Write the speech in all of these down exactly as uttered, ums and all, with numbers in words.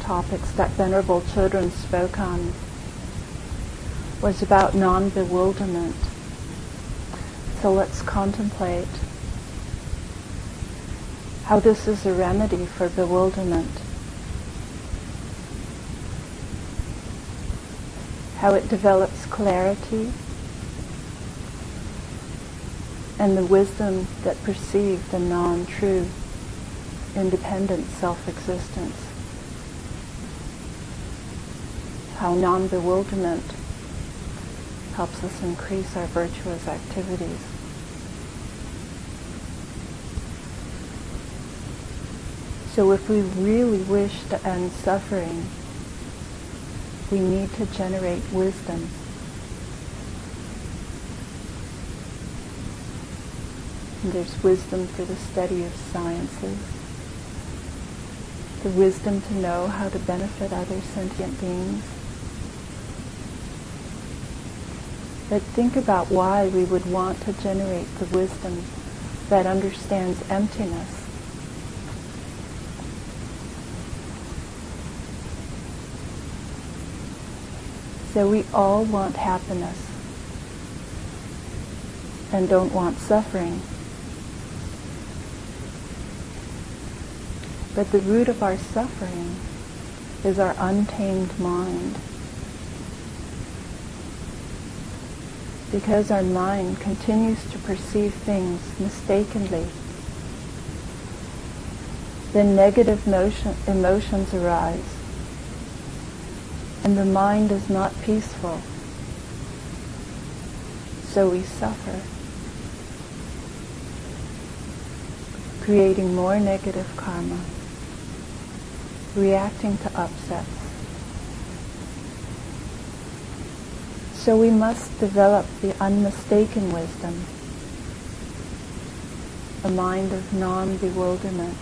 topics that Venerable Children spoke on was about non-bewilderment. So let's contemplate how this is a remedy for bewilderment, how it develops clarity and the wisdom that perceives the non-true, independent self-existence. How non-bewilderment helps us increase our virtuous activities. So if we really wish to end suffering, we need to generate wisdom. And there's wisdom for the study of sciences, the wisdom to know how to benefit other sentient beings. But think about why we would want to generate the wisdom that understands emptiness. So we all want happiness and don't want suffering. But the root of our suffering is our untamed mind. Because our mind continues to perceive things mistakenly, then negative motion, emotions arise, and the mind is not peaceful. So we suffer, creating more negative karma, reacting to upsets. So we must develop the unmistaken wisdom, a mind of non-bewilderment,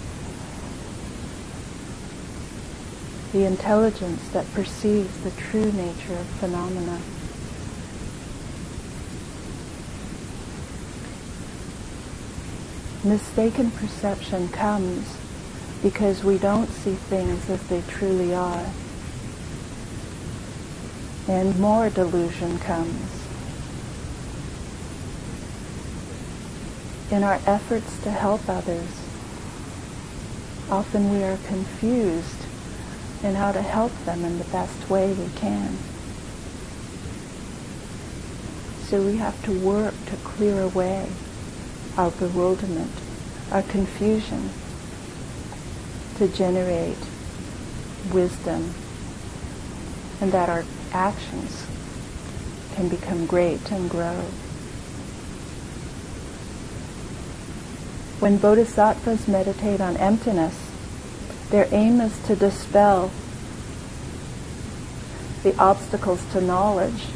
the intelligence that perceives the true nature of phenomena. Mistaken perception comes because we don't see things as they truly are. And more delusion comes. In our efforts to help others, often we are confused in how to help them in the best way we can. So we have to work to clear away our bewilderment, our confusion, to generate wisdom, and that our actions can become great and grow. When bodhisattvas meditate on emptiness, their aim is to dispel the obstacles to knowledge.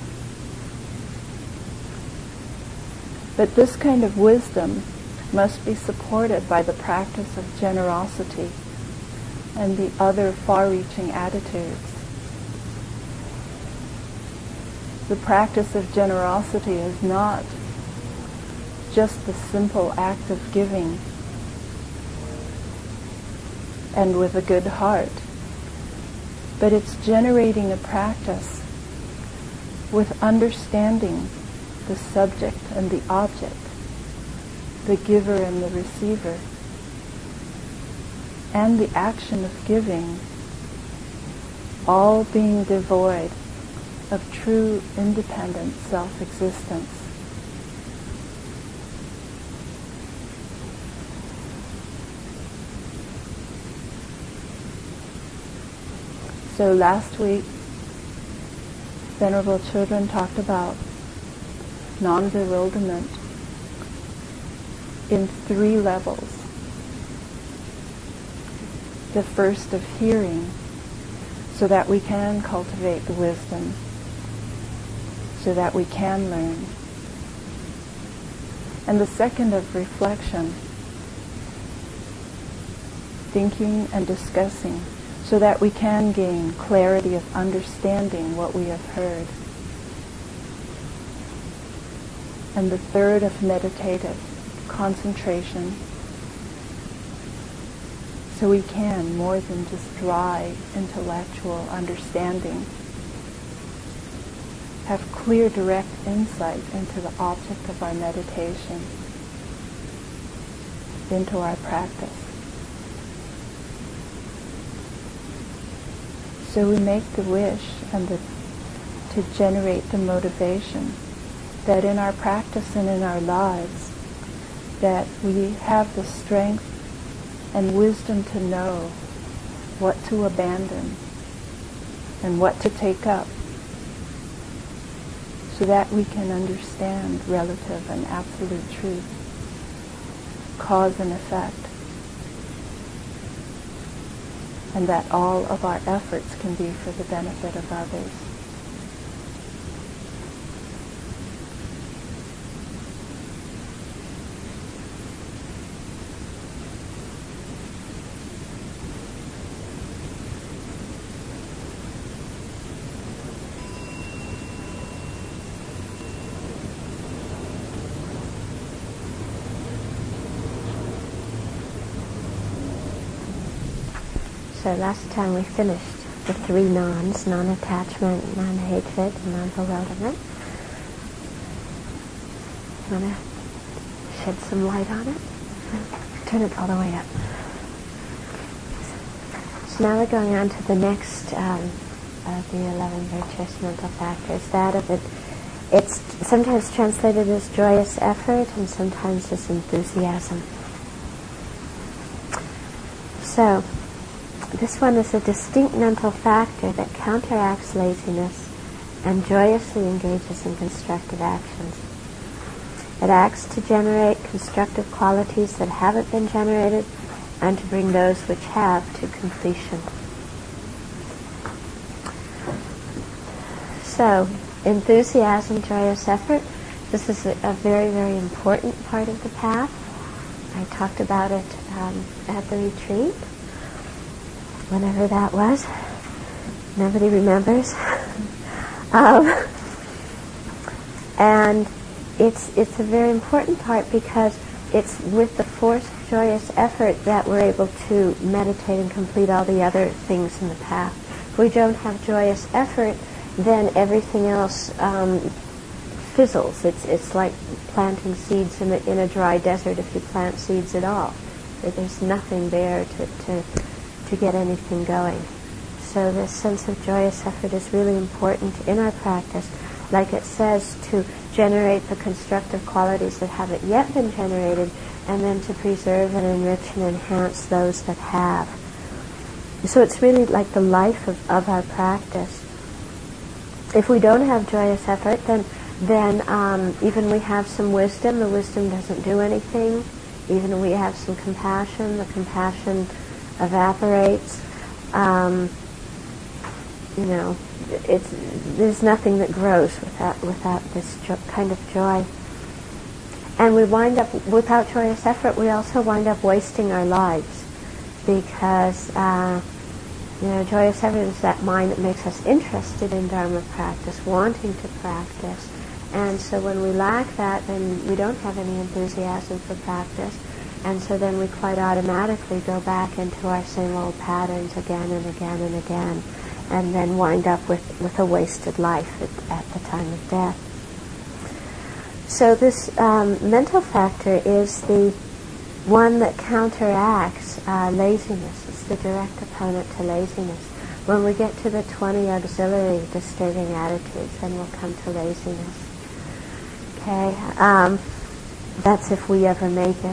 But this kind of wisdom must be supported by the practice of generosity and the other far-reaching attitudes. The practice of generosity is not just the simple act of giving and with a good heart, but it's generating a practice with understanding the subject and the object, the giver and the receiver, and the action of giving, all being devoid of true independent self-existence. So last week, Venerable Children talked about non-bewilderment in three levels. The first of hearing, so that we can cultivate the wisdom, so that we can learn. And the second of reflection, thinking and discussing, so that we can gain clarity of understanding what we have heard. And the third of meditative concentration, So we can, more than just dry intellectual understanding, have clear, direct insight into the object of our meditation, into our practice. So we make the wish and the, to generate the motivation that in our practice and in our lives, that we have the strength and wisdom to know what to abandon and what to take up, so that we can understand relative and absolute truth, cause and effect, and that all of our efforts can be for the benefit of others. So last time we finished the three nons, non-attachment, non-hatred, and non-bewilderment. You want to shed some light on it? Turn it all the way up. So now we're going on to the next um, of the eleven virtuous mental factors, that of it. It's sometimes translated as joyous effort and sometimes as enthusiasm. So, this one is a distinct mental factor that counteracts laziness and joyously engages in constructive actions. It acts to generate constructive qualities that haven't been generated and to bring those which have to completion. So, enthusiasm, joyous effort, this is a, a very, very important part of the path. I talked about it um, at the retreat. Whenever that was. Nobody remembers. um, and it's it's a very important part because it's with the forced, joyous effort that we're able to meditate and complete all the other things in the path. If we don't have joyous effort, then everything else um, fizzles. It's it's like planting seeds in a, in a dry desert if you plant seeds at all. There's nothing there to... to to get anything going. So this sense of joyous effort is really important in our practice, like it says, to generate the constructive qualities that haven't yet been generated, and then to preserve and enrich and enhance those that have. So it's really like the life of, of our practice. If we don't have joyous effort, then then um, even we have some wisdom, the wisdom doesn't do anything. Even we have some compassion, the compassion evaporates. Um, you know, it's there's nothing that grows without without this jo- kind of joy. And we wind up, without joyous effort, we also wind up wasting our lives, because uh, you know, joyous effort is that mind that makes us interested in Dharma practice, wanting to practice. And so when we lack that, then we don't have any enthusiasm for practice. And so then we quite automatically go back into our same old patterns again and again and again, and then wind up with, with a wasted life at, at the time of death. So this um, mental factor is the one that counteracts uh, laziness. It's the direct opponent to laziness. When we get to the twenty auxiliary disturbing attitudes, then we'll come to laziness. Okay, um, that's if we ever make it.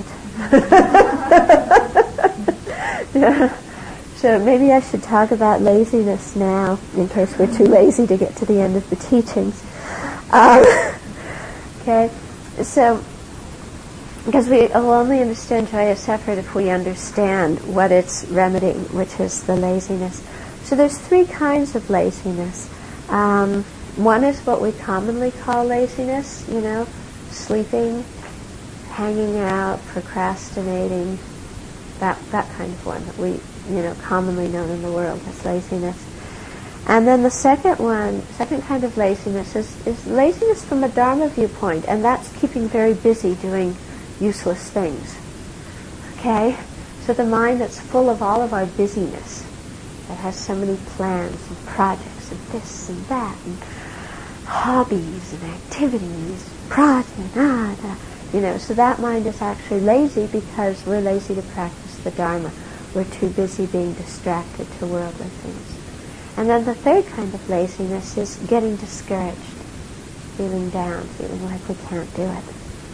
Yeah. So maybe I should talk about laziness now, in case we're too lazy to get to the end of the teachings. Um, okay, so because we will only understand joyous effort if we understand what it's remedying, which is the laziness. So there's three kinds of laziness. Um, one is what we commonly call laziness, you know, sleeping, hanging out, procrastinating, that that kind of one that we, you know, commonly known in the world as laziness. And then the second one, second kind of laziness is, is laziness from a Dharma viewpoint, and that's keeping very busy doing useless things. Okay? So the mind that's full of all of our busyness, that has so many plans and projects and this and that and hobbies and activities, projects, ah, ah, you know, so that mind is actually lazy because we're lazy to practice the Dharma. We're too busy being distracted to worldly things. And then the third kind of laziness is getting discouraged, feeling down, feeling like we can't do it.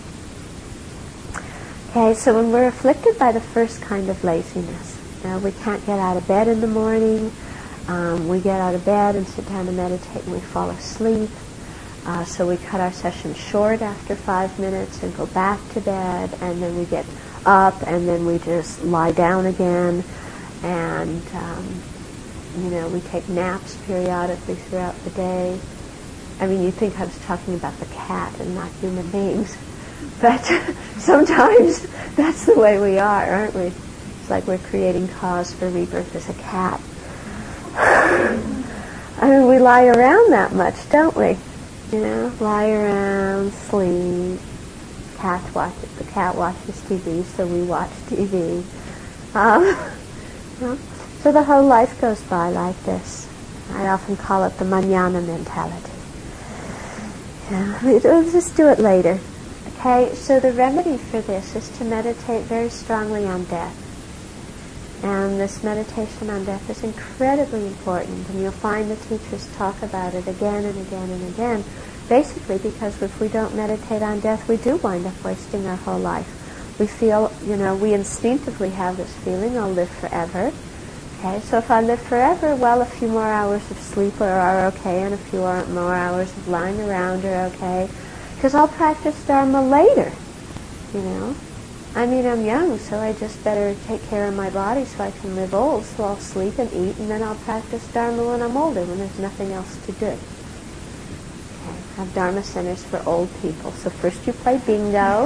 Okay, so when we're afflicted by the first kind of laziness, you know, we can't get out of bed in the morning, um, we get out of bed and sit down to meditate and we fall asleep, uh, so we cut our session short after five minutes and go back to bed, and then we get up and then we just lie down again, and um, you know, we take naps periodically throughout the day. I mean, you'd think I was talking about the cat and not human beings, but sometimes that's the way we are, aren't we? It's like we're creating cause for rebirth as a cat. I mean, we lie around that much, don't we? You know, lie around, sleep. Cat watches. The cat watches T V, so we watch T V. Um, you know, so the whole life goes by like this. I often call it the mañana mentality. Yeah, we'll just do it later. Okay, so the remedy for this is to meditate very strongly on death. And this meditation on death is incredibly important, and you'll find the teachers talk about it again and again and again, basically because if we don't meditate on death, we do wind up wasting our whole life. We feel, you know, we instinctively have this feeling, I'll live forever. Okay, so if I live forever, well, a few more hours of sleep are, are okay, and a few more hours of lying around are okay, because I'll practice Dharma later, you know. I mean, I'm young, so I just better take care of my body so I can live old, so I'll sleep and eat, and then I'll practice Dharma when I'm older, when there's nothing else to do. Okay, I have Dharma centers for old people. So first you play bingo,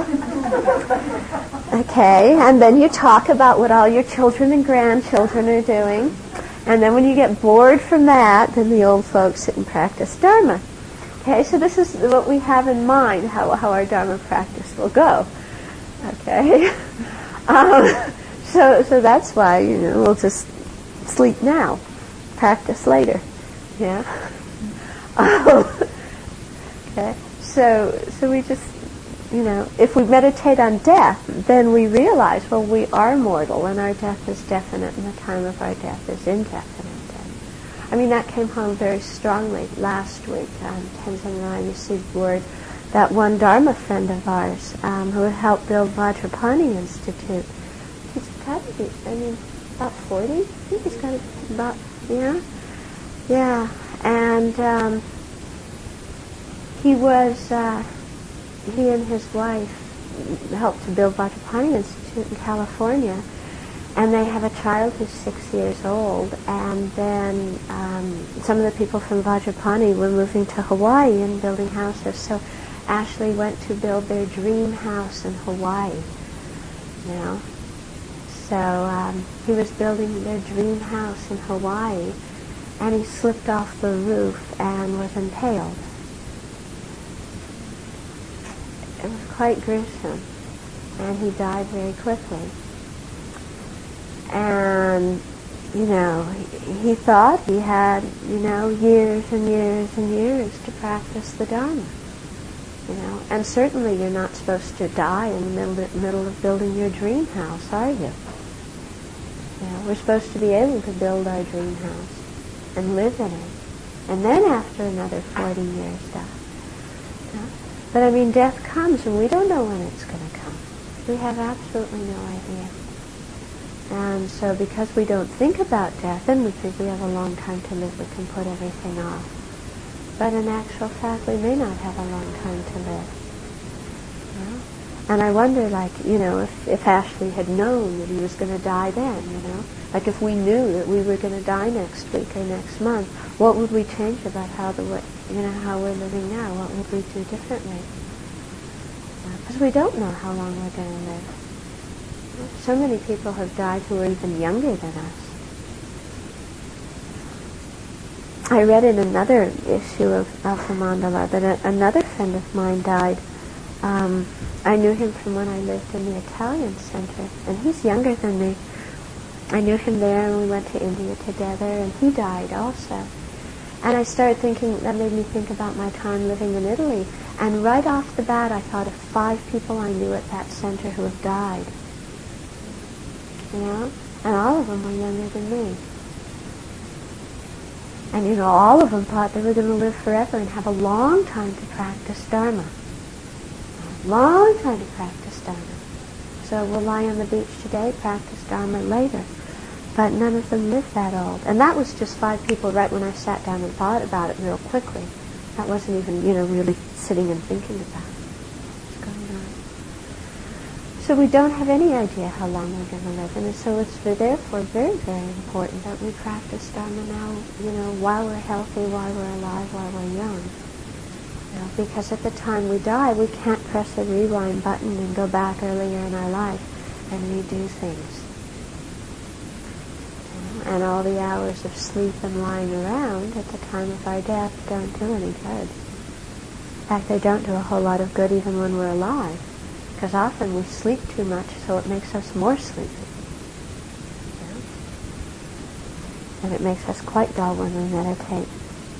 okay, and then you talk about what all your children and grandchildren are doing, and then when you get bored from that, then the old folks sit and practice Dharma. Okay, so this is what we have in mind, how, how our Dharma practice will go. Okay, um, so so that's why, you know, we'll just sleep now, practice later. Yeah. Um, okay. So so we just, you know, if we meditate on death, then we realize, well, we are mortal, and our death is definite, and the time of our death is indefinite. And, I mean, that came home very strongly last week. Um, Tenzin and I received word that one Dharma friend of ours um, who helped build Vajrapani Institute, he's got to be, I mean, about forty? I think he's got to be about, yeah? Yeah, and um, he was, uh, he and his wife helped to build Vajrapani Institute in California, and they have a child who's six years old, and then um, some of the people from Vajrapani were moving to Hawaii and building houses, so Ashley went to build their dream house in Hawaii, you know. So um, he was building their dream house in Hawaii, and he slipped off the roof and was impaled. It was quite gruesome, and he died very quickly. And, you know, he, he thought he had, you know, years and years and years to practice the Dharma. You know, and certainly you're not supposed to die in the middle, middle of building your dream house, are you? You know, we're supposed to be able to build our dream house and live in it, and then after another forty years die. You know? But I mean, death comes, and we don't know when it's going to come. We have absolutely no idea. And so because we don't think about death, then we think we have a long time to live, we can put everything off. But in actual fact, we may not have a long time to live. You know? And I wonder, like, you know, if, if Ashley had known that he was going to die then, you know, like if we knew that we were going to die next week or next month, what would we change about how the, you know, how we're living now? What would we do differently? Because we don't know how long we're going to live. You know, so many people have died who are even younger than us. I read in another issue of Alpha Mandala that a, another friend of mine died. Um, I knew him from when I lived in the Italian Center, and he's younger than me. I knew him there, and we went to India together, and he died also. And I started thinking, that made me think about my time living in Italy. And right off the bat, I thought of five people I knew at that center who have died. You know? And all of them were younger than me. And, you know, all of them thought they were going to live forever and have a long time to practice Dharma. A long time to practice Dharma. So we'll lie on the beach today, practice Dharma later. But none of them lived that old. And that was just five people right when I sat down and thought about it real quickly. That wasn't even, you know, really sitting and thinking about what's going on. So we don't have any idea how long we're going to live. And so it's therefore very, very important that we practice Dharma now, you know, while we're healthy, while we're alive, while we're young. You know, because at the time we die, we can't press a rewind button and go back earlier in our life and redo things. And all the hours of sleep and lying around at the time of our death don't do any good. In fact, they don't do a whole lot of good even when we're alive, because often we sleep too much, so it makes us more sleepy. Yeah? And it makes us quite dull when we meditate.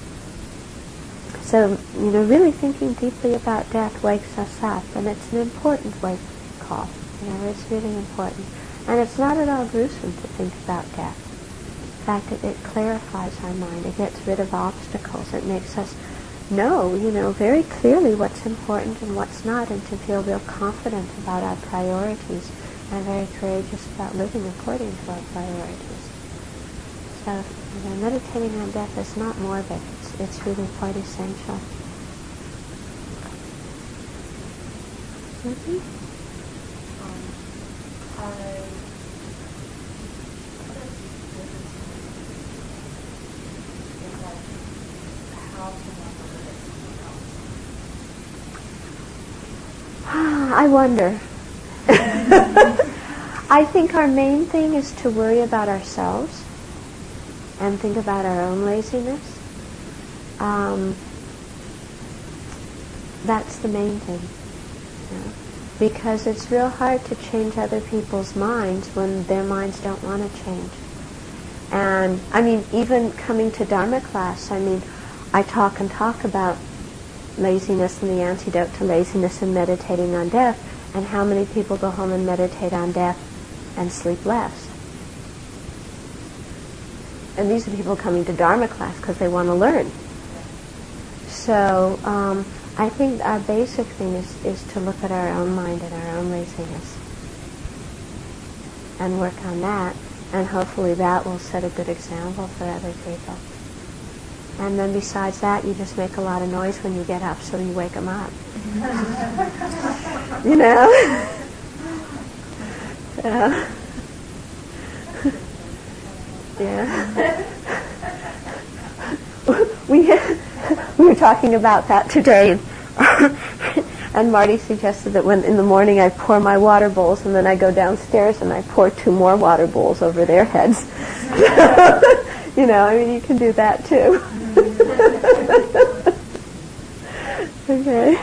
So, you know, really thinking deeply about death wakes us up, and it's an important wake call. You know, it's really important. And it's not at all gruesome to think about death. In fact, it, it clarifies our mind. It gets rid of obstacles. It makes us know, you know, very clearly what's important and what's not, and to feel real confident about our priorities and very courageous about living according to our priorities. So, you know, meditating on death is not morbid. It's, it's really quite essential. Mm-hmm. Um, I I wonder. I think our main thing is to worry about ourselves and think about our own laziness. Um, that's the main thing. You know? Because it's real hard to change other people's minds when their minds don't want to change. And, I mean, even coming to Dharma class, I mean, I talk and talk about laziness and the antidote to laziness and meditating on death, and how many people go home and meditate on death and sleep less. And these are people coming to Dharma class because they want to learn. So um, I think our basic thing is, is to look at our own mind and our own laziness and work on that, and hopefully that will set a good example for other people. And then besides that, you just make a lot of noise when you get up, so you wake them up. You know? Yeah. Yeah. We, we were talking about that today, and Marty suggested that when in the morning I pour my water bowls, and then I go downstairs and I pour two more water bowls over their heads. You know, I mean, you can do that too. Okay.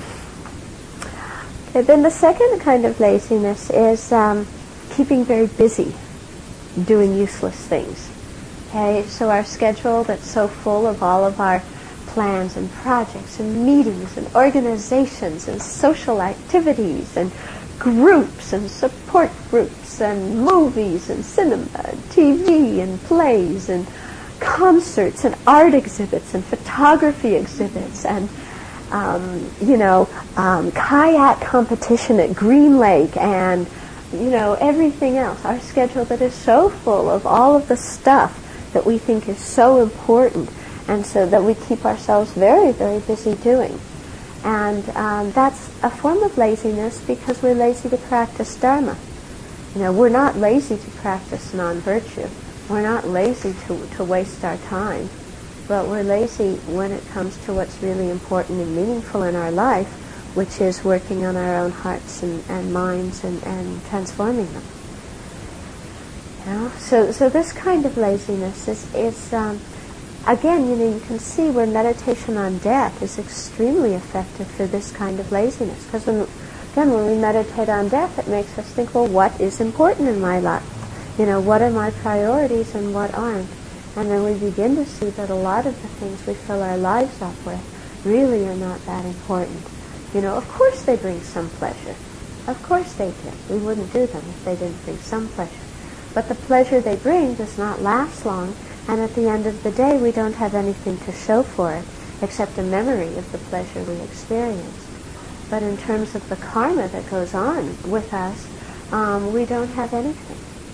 Okay. Then the second kind of laziness is um, keeping very busy, doing useless things. Okay. So our schedule that's so full of all of our plans and projects and meetings and organizations and social activities and groups and support groups and movies and cinema and T V and plays and concerts and art exhibits and photography exhibits and um, you know um, kayak competition at Green Lake and you know everything else. Our schedule that is so full of all of the stuff that we think is so important, and so that we keep ourselves very, very busy doing. And um, that's a form of laziness because we're lazy to practice Dharma. You know, we're not lazy to practice non-virtue. We're not lazy to, to waste our time. But we're lazy when it comes to what's really important and meaningful in our life, which is working on our own hearts and, and minds and, and transforming them. You know? So, so this kind of laziness is, is um, again, you know, you can see where meditation on death is extremely effective for this kind of laziness. Because, when, again, when we meditate on death, it makes us think, well, what is important in my life? You know, what are my priorities and what aren't? And then we begin to see that a lot of the things we fill our lives up with really are not that important. You know, of course they bring some pleasure. Of course they do. We wouldn't do them if they didn't bring some pleasure. But the pleasure they bring does not last long, and at the end of the day we don't have anything to show for it except a memory of the pleasure we experienced. But in terms of the karma that goes on with us, um, we don't have anything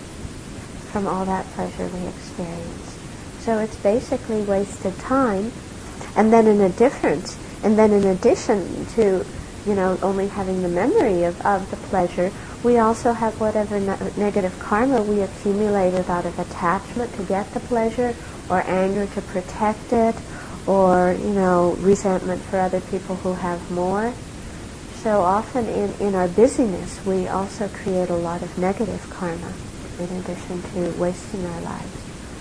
from all that pleasure we experienced. So it's basically wasted time. And then in a difference, and then in addition to, you know, only having the memory of, of the pleasure, we also have whatever ne- negative karma we accumulated out of attachment to get the pleasure, or anger to protect it, or, you know, resentment for other people who have more. So often in, in our busyness, we also create a lot of negative karma in addition to wasting our lives.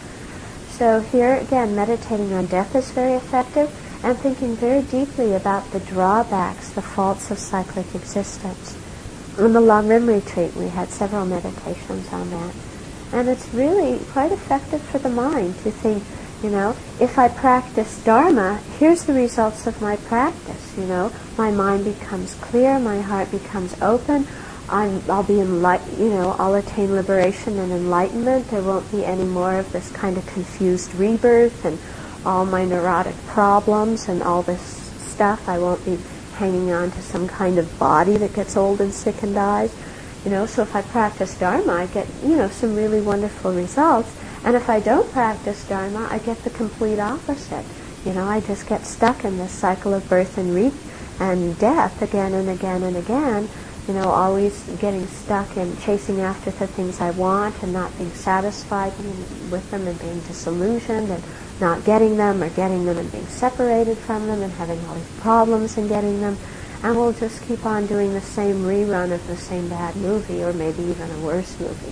So here again, meditating on death is very effective, and thinking very deeply about the drawbacks, the faults of cyclic existence. In the Long Rim retreat, we had several meditations on that. And it's really quite effective for the mind to think, you know, if I practice Dharma, here's the results of my practice, you know. My mind becomes clear, my heart becomes open, I'm, I'll be enlightened, you know, I'll attain liberation and enlightenment. There won't be any more of this kind of confused rebirth and all my neurotic problems and all this stuff. I won't be hanging on to some kind of body that gets old and sick and dies. You know, so if I practice Dharma, I get, you know, some really wonderful results. And if I don't practice Dharma, I get the complete opposite. You know, I just get stuck in this cycle of birth and re- and death again and again and again. You know, always getting stuck in chasing after the things I want and not being satisfied with them, and being disillusioned and not getting them, or getting them and being separated from them and having all these problems in getting them. And we'll just keep on doing the same rerun of the same bad movie, or maybe even a worse movie.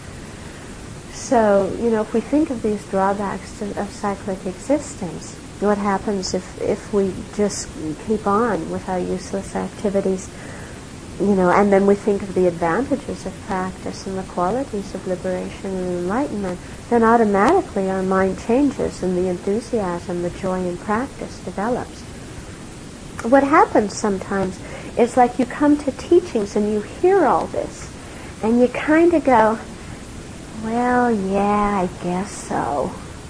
So, you know, if we think of these drawbacks to, of cyclic existence, what happens if, if we just keep on with our useless activities, you know, and then we think of the advantages of practice and the qualities of liberation and enlightenment, then automatically our mind changes and the enthusiasm, the joy in practice develops. What happens sometimes is like you come to teachings and you hear all this and you kind of go, well, yeah, I guess so.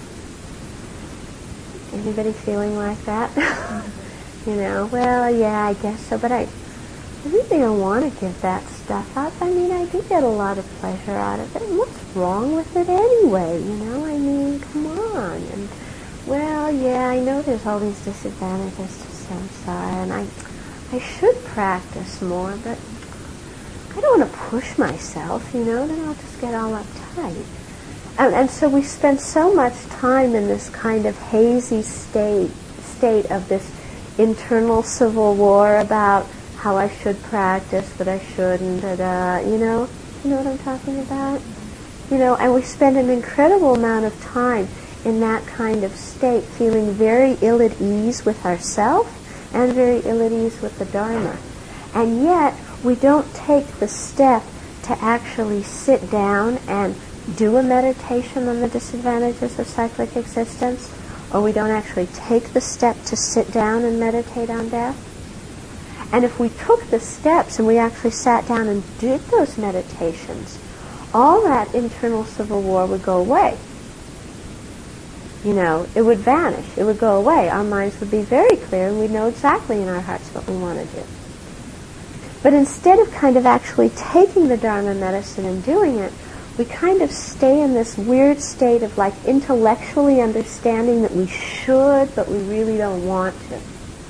Anybody feeling like that? You know, well, yeah, I guess so, but I... I really don't want to give that stuff up. I mean, I do get a lot of pleasure out of it. And what's wrong with it anyway? You know, I mean, come on. And, well, yeah, I know there's all these disadvantages to samsara, and I, I should practice more, but I don't want to push myself, you know, then I'll just get all uptight. And, and so we spend so much time in this kind of hazy state, state of this internal civil war about how I should practice, but I shouldn't, but, uh, you know, you know what I'm talking about? You know, and we spend an incredible amount of time in that kind of state, feeling very ill at ease with ourselves and very ill at ease with the Dharma. And yet, we don't take the step to actually sit down and do a meditation on the disadvantages of cyclic existence, or we don't actually take the step to sit down and meditate on death. And if we took the steps and we actually sat down and did those meditations, all that internal civil war would go away. You know, it would vanish. It would go away. Our minds would be very clear, and we'd know exactly in our hearts what we want to do. But instead of kind of actually taking the Dharma medicine and doing it, we kind of stay in this weird state of like intellectually understanding that we should, but we really don't want to.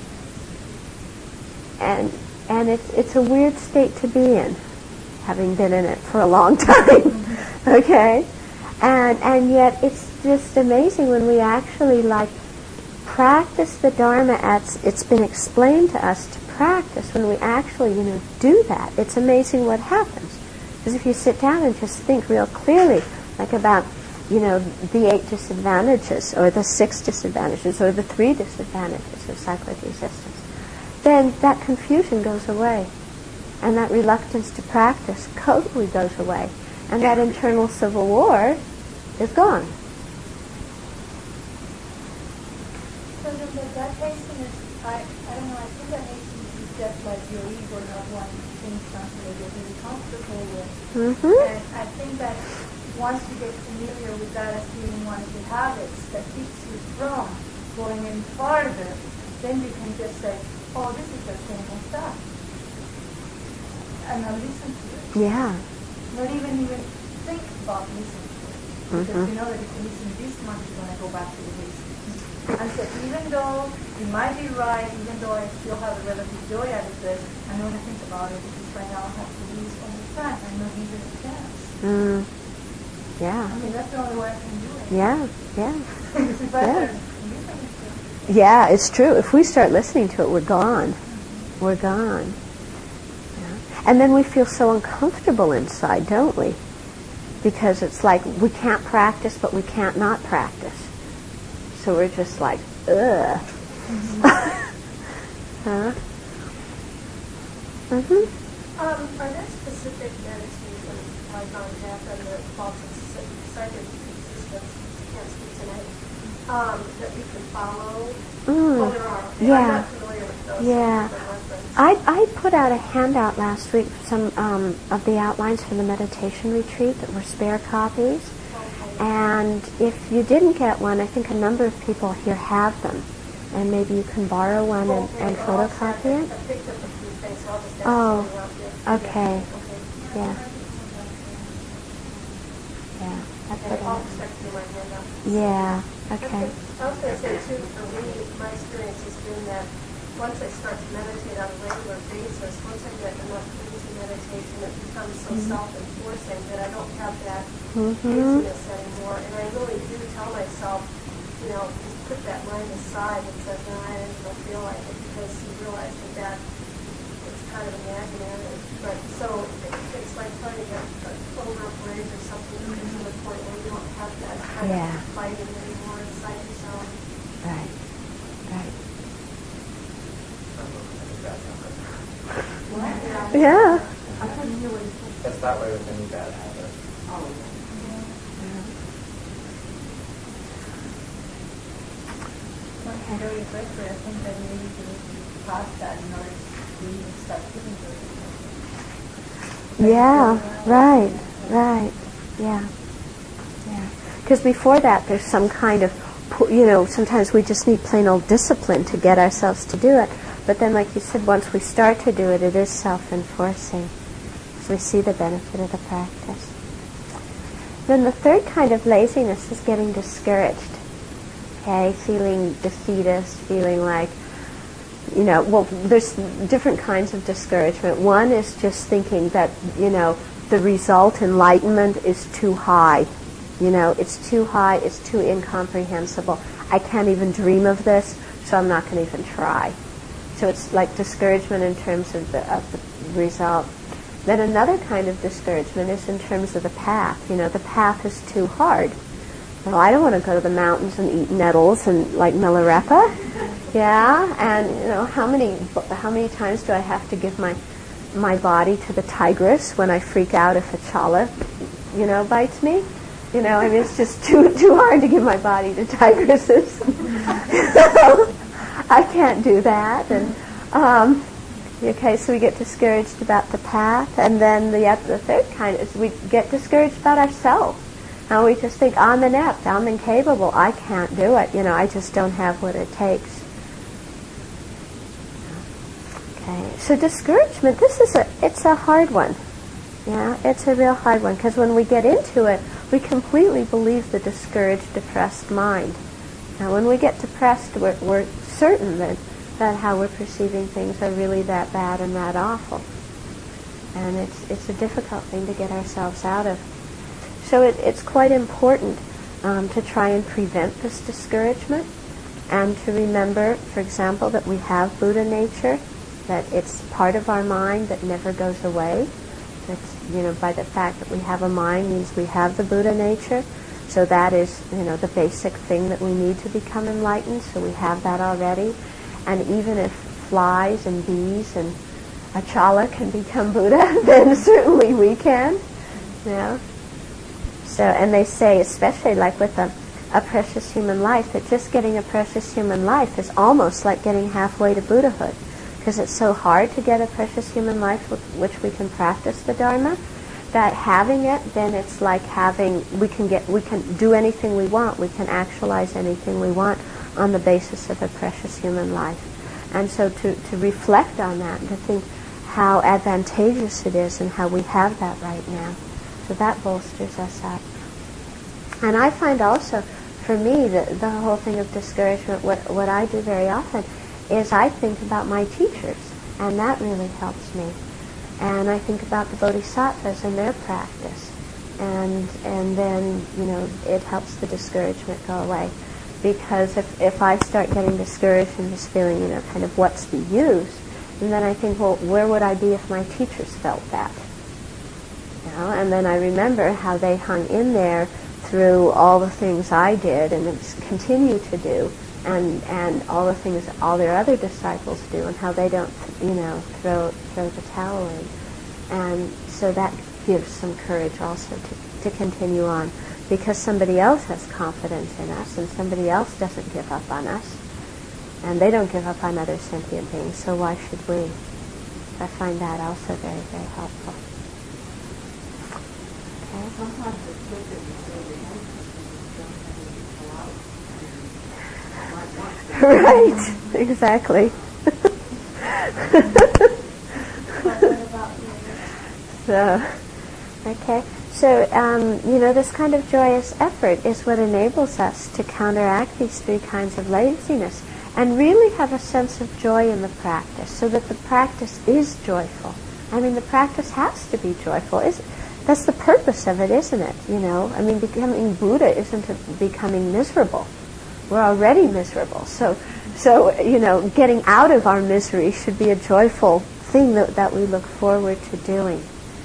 And and it's it's a weird state to be in, having been in it for a long time. Okay? And and yet it's just amazing when we actually like practice the Dharma as it's been explained to us to practice. When we actually, you know, do that, it's amazing what happens. Because if you sit down and just think real clearly, like about, you know, the eight disadvantages, or the six disadvantages, or the three disadvantages of cyclic existence, then that confusion goes away. And that reluctance to practice totally goes away. and that internal civil war is gone. So then that, that hastiness, I, I don't know, I think that hastiness is just like your ego not wanting to change something that you're really comfortable with. Mm-hmm. And I think that once you get familiar with that as being one of the habits that keeps you from going any farther, then you can just say, oh, this is just same old stuff. And not listen to it. Yeah. Not even even think about listening to it. Because Mm-hmm. you know that if you listen this much, you're going to go back to the basics. And so even though it might be right, even though I still have a relative joy out of this, I'm not going to think about it because right now I have to lose all the time and not give it a chance. Mm. Yeah. I mean, that's the only way I can do it. Yeah. Yeah. Because if I Yeah. start listening to it, Yeah, it's true. If we start listening to it, we're gone. We're gone. Yeah. And then we feel so uncomfortable inside, don't we? Because it's like we can't practice, but we can't not practice. So we're just like, ugh. Mm-hmm. Huh? Mm-hmm. Um, are there specific meditations, like on death and the false psychic existence, can't speak tonight, um, that we can follow? Mm. Well, there are. And Yeah. I'm not familiar with those. Yeah. but reference. I, I put out a handout last week, some um, of the outlines for the meditation retreat that were spare copies. Okay. And if you didn't get one, I think a number of people here have them. And maybe you can borrow one and, Okay, and well, I'll photocopy send it. I picked up a few things, so I'll just ask Oh, someone else. Yeah. okay. Okay. Yeah. Yeah. I Okay, put I'll out. check through my handout. Yeah. Okay. I was going to say, too, for me, my experience has been that once I start to meditate on a regular basis, once I get enough into meditation, it becomes so Mm-hmm. self-enforcing that I don't have that Mm-hmm. laziness anymore. And I really do tell myself, you know, just put that mind aside and say, no, I don't feel like it, because you realize that that it's kind of imaginary. But so it, it's like trying to get a over a bridge or something to get to the point where you don't have that kind Yeah. of fighting anymore inside yourself. Right. Right. Yeah. Yeah. That's that way with any bad habit. once you know your breath, I think that maybe you need to pass that in order to even start feeling good. Yeah, right, right, yeah, yeah. Because before that, there's some kind of, pu- you know, sometimes we just need plain old discipline to get ourselves to do it. But then, like you said, once we start to do it, it is self-enforcing. So we see the benefit of the practice. Then the third kind of laziness is getting discouraged. Okay, feeling defeatist, feeling like, you know, well, there's different kinds of discouragement. One is just thinking that, you know, the result, enlightenment, is too high. You know, it's too high, it's too incomprehensible. I can't even dream of this, so I'm not going to even try. So it's like discouragement in terms of the, of the result. Then another kind of discouragement is in terms of the path. You know, the path is too hard. Well, I don't want to go to the mountains and eat nettles and like Milarepa. Yeah, and you know, how many how many times do I have to give my my body to the tigress when I freak out if a chala, you know, bites me? You know, I mean, it's just too too hard to give my body to tigresses. So I can't do that. And um, okay, so we get discouraged about the path, and then the the third kind is we get discouraged about ourselves. And we just think, I'm inept, I'm incapable, I can't do it. You know, I just don't have what it takes. Okay, so discouragement, this is a, it's a hard one. Yeah, it's a real hard one, because when we get into it, we completely believe the discouraged, depressed mind. Now, when we get depressed, we're, we're certain that, that how we're perceiving things are really that bad and that awful. And it's it's a difficult thing to get ourselves out of. So it, it's quite important um, to try and prevent this discouragement, and to remember, for example, that we have Buddha nature, that it's part of our mind that never goes away. That's, you know, by the fact that we have a mind means we have the Buddha nature. So that is, you know, the basic thing that we need to become enlightened. So we have that already. And even if flies and bees and a chala can become Buddha, then certainly we can. You know? So, and they say, especially like with a, a precious human life, that just getting a precious human life is almost like getting halfway to Buddhahood, because it's so hard to get a precious human life with which we can practice the Dharma, that having it, then it's like having, we can get, we can do anything we want, we can actualize anything we want on the basis of a precious human life. And so to, to reflect on that and to think how advantageous it is and how we have that right now. So that bolsters us up. And I find also, for me, the, the whole thing of discouragement, what, what I do very often is I think about my teachers, and that really helps me. And I think about the bodhisattvas and their practice. And and then, you know, it helps the discouragement go away. Because if, if I start getting discouraged and just feeling, you know, kind of what's the use, and then I think, well, where would I be if my teachers felt that? You know, and then I remember how they hung in there through all the things I did and continue to do, and and all the things that all their other disciples do, and how they don't, you know, throw throw the towel in. And so that gives some courage also to, to continue on, because somebody else has confidence in us, and somebody else doesn't give up on us, and they don't give up on other sentient beings, so why should we? I find that also very, very helpful. Okay. Sometimes it's good that you say the Right, exactly. So, okay. So, um, you know, this kind of joyous effort is what enables us to counteract these three kinds of laziness and really have a sense of joy in the practice, so that the practice is joyful. I mean, the practice has to be joyful. Is that's the purpose of it, isn't it? You know, I mean, becoming Buddha isn't becoming miserable. We're already miserable. So, so you know, getting out of our misery should be a joyful thing that, that we look forward to doing.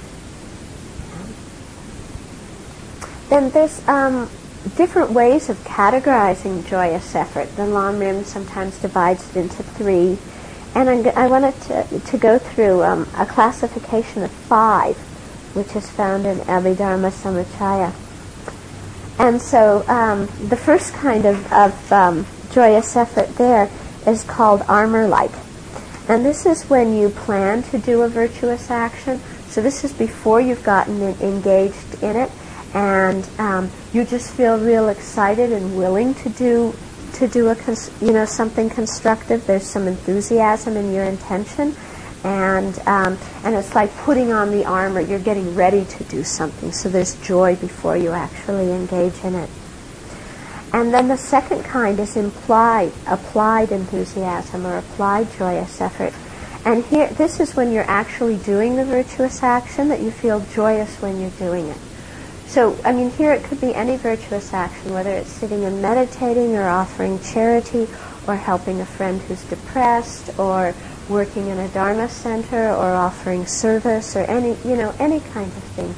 Then there's um, different ways of categorizing joyous effort. The Lam Rim sometimes divides it into three. And I'm, I wanted to, to go through um, a classification of five, which is found in Abhidharma Samachaya. And so um, the first kind of, of um, joyous effort there is called armor-like. And this is when you plan to do a virtuous action. So this is before you've gotten in, engaged in it, and um, you just feel real excited and willing to do to do a cons- you know something constructive. There's some enthusiasm in your intention, and um, and it's like putting on the armor. You're getting ready to do something. So there's joy before you actually engage in it. And then the second kind is implied, applied enthusiasm or applied joyous effort. And here, this is when you're actually doing the virtuous action, that you feel joyous when you're doing it. So, I mean, here it could be any virtuous action, whether it's sitting and meditating or offering charity or helping a friend who's depressed or working in a Dharma center or offering service or any, you know, any kind of thing.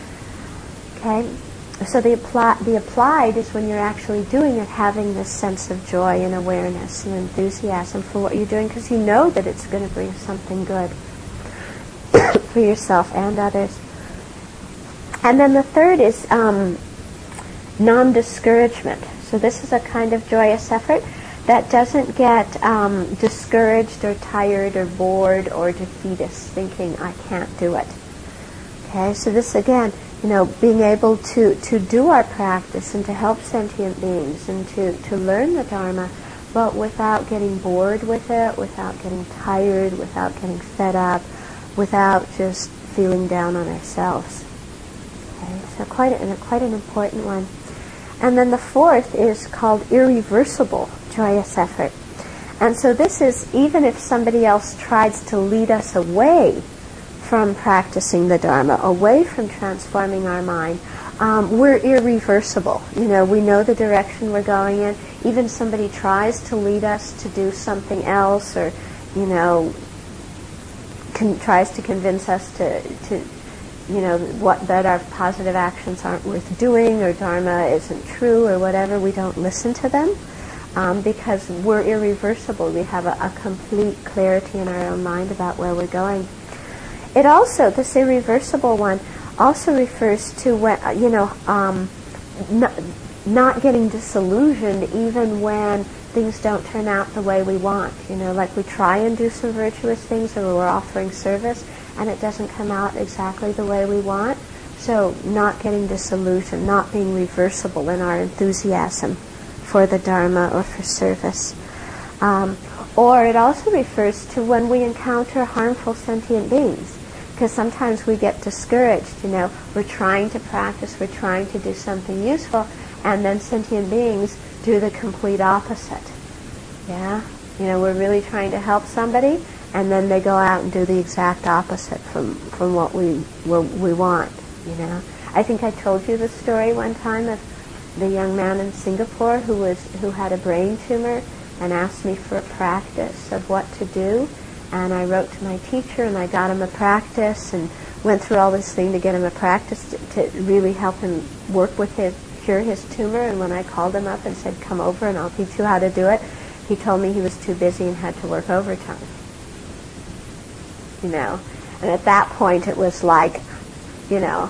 Okay? So the, apply, the applied is when you're actually doing it, having this sense of joy and awareness and enthusiasm for what you're doing, because you know that it's going to bring something good for yourself and others. And then the third is um, non-discouragement. So this is a kind of joyous effort that doesn't get um, discouraged or tired or bored or defeatist, thinking, I can't do it. Okay, so this again, you know, being able to, to do our practice and to help sentient beings and to, to learn the Dharma, but without getting bored with it, without getting tired, without getting fed up, without just feeling down on ourselves. Okay, so quite a, quite an important one. And then the fourth is called irreversible joyous effort. And so this is even if somebody else tries to lead us away from practicing the Dharma, away from transforming our mind, um, we're irreversible. You know, we know the direction we're going in. Even somebody tries to lead us to do something else, or, you know, con- tries to convince us to, to, you know, what that our positive actions aren't worth doing, or Dharma isn't true, or whatever. We don't listen to them um, because we're irreversible. We have a, a complete clarity in our own mind about where we're going. It also, this irreversible one, also refers to when, you know, um, not, not getting disillusioned even when things don't turn out the way we want. You know, like we try and do some virtuous things, or we're offering service, and it doesn't come out exactly the way we want. So not getting disillusioned, not being reversible in our enthusiasm for the Dharma or for service. Um, or it also refers to when we encounter harmful sentient beings, because sometimes we get discouraged. You know, we're trying to practice, we're trying to do something useful, and then sentient beings do the complete opposite. Yeah, you know, we're really trying to help somebody, and then they go out and do the exact opposite from from what we what we want. You know, I think I told you the story one time of the young man in Singapore who was who had a brain tumor and asked me for a practice of what to do, and I wrote to my teacher and I got him a practice and went through all this thing to get him a practice to, to really help him work with his cure his tumor. And when I called him up and said, "Come over and I'll teach you how to do it," he told me he was too busy and had to work overtime. You know, and at that point it was like, you know,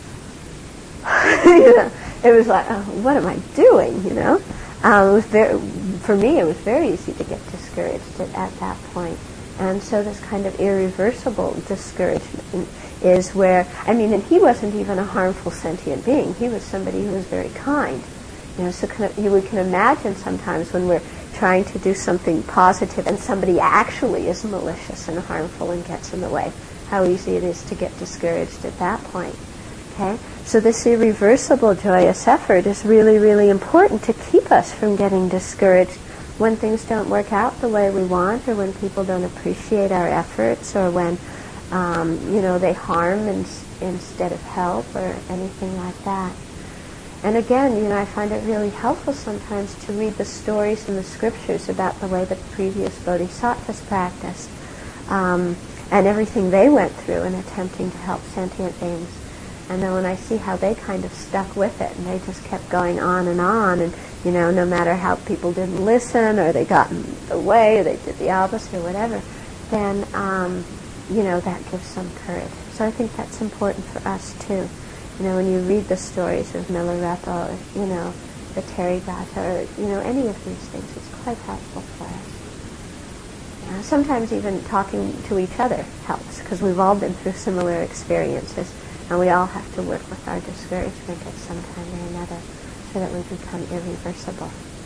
you know, it was like, oh, what am I doing? You know, um, it was very, for me, it was very easy to get discouraged at, at that point. And so this kind of irreversible discouragement is where, I mean, and he wasn't even a harmful sentient being. He was somebody who was very kind. You know, so kind of, you we can imagine sometimes when we're trying to do something positive and somebody actually is malicious and harmful and gets in the way, how easy it is to get discouraged at that point. Okay? So this irreversible joyous effort is really, really important to keep us from getting discouraged when things don't work out the way we want, or when people don't appreciate our efforts, or when, um, you know, they harm in, instead of help, or anything like that. And again, you know, I find it really helpful sometimes to read the stories in the scriptures about the way the previous bodhisattvas practiced, um, and everything they went through in attempting to help sentient beings. And then when I see how they kind of stuck with it, and they just kept going on and on, and, you know, no matter how people didn't listen, or they got in the way, or they did the opposite, or whatever, then, um, you know, that gives some courage. So I think that's important for us, too. You know, when you read the stories of Milarepa, or, you know, the Therigatha, or, you know, any of these things, it's quite helpful for us. You know, sometimes even talking to each other helps, because we've all been through similar experiences, and we all have to work with our discouragement at some time or another so that we become irreversible.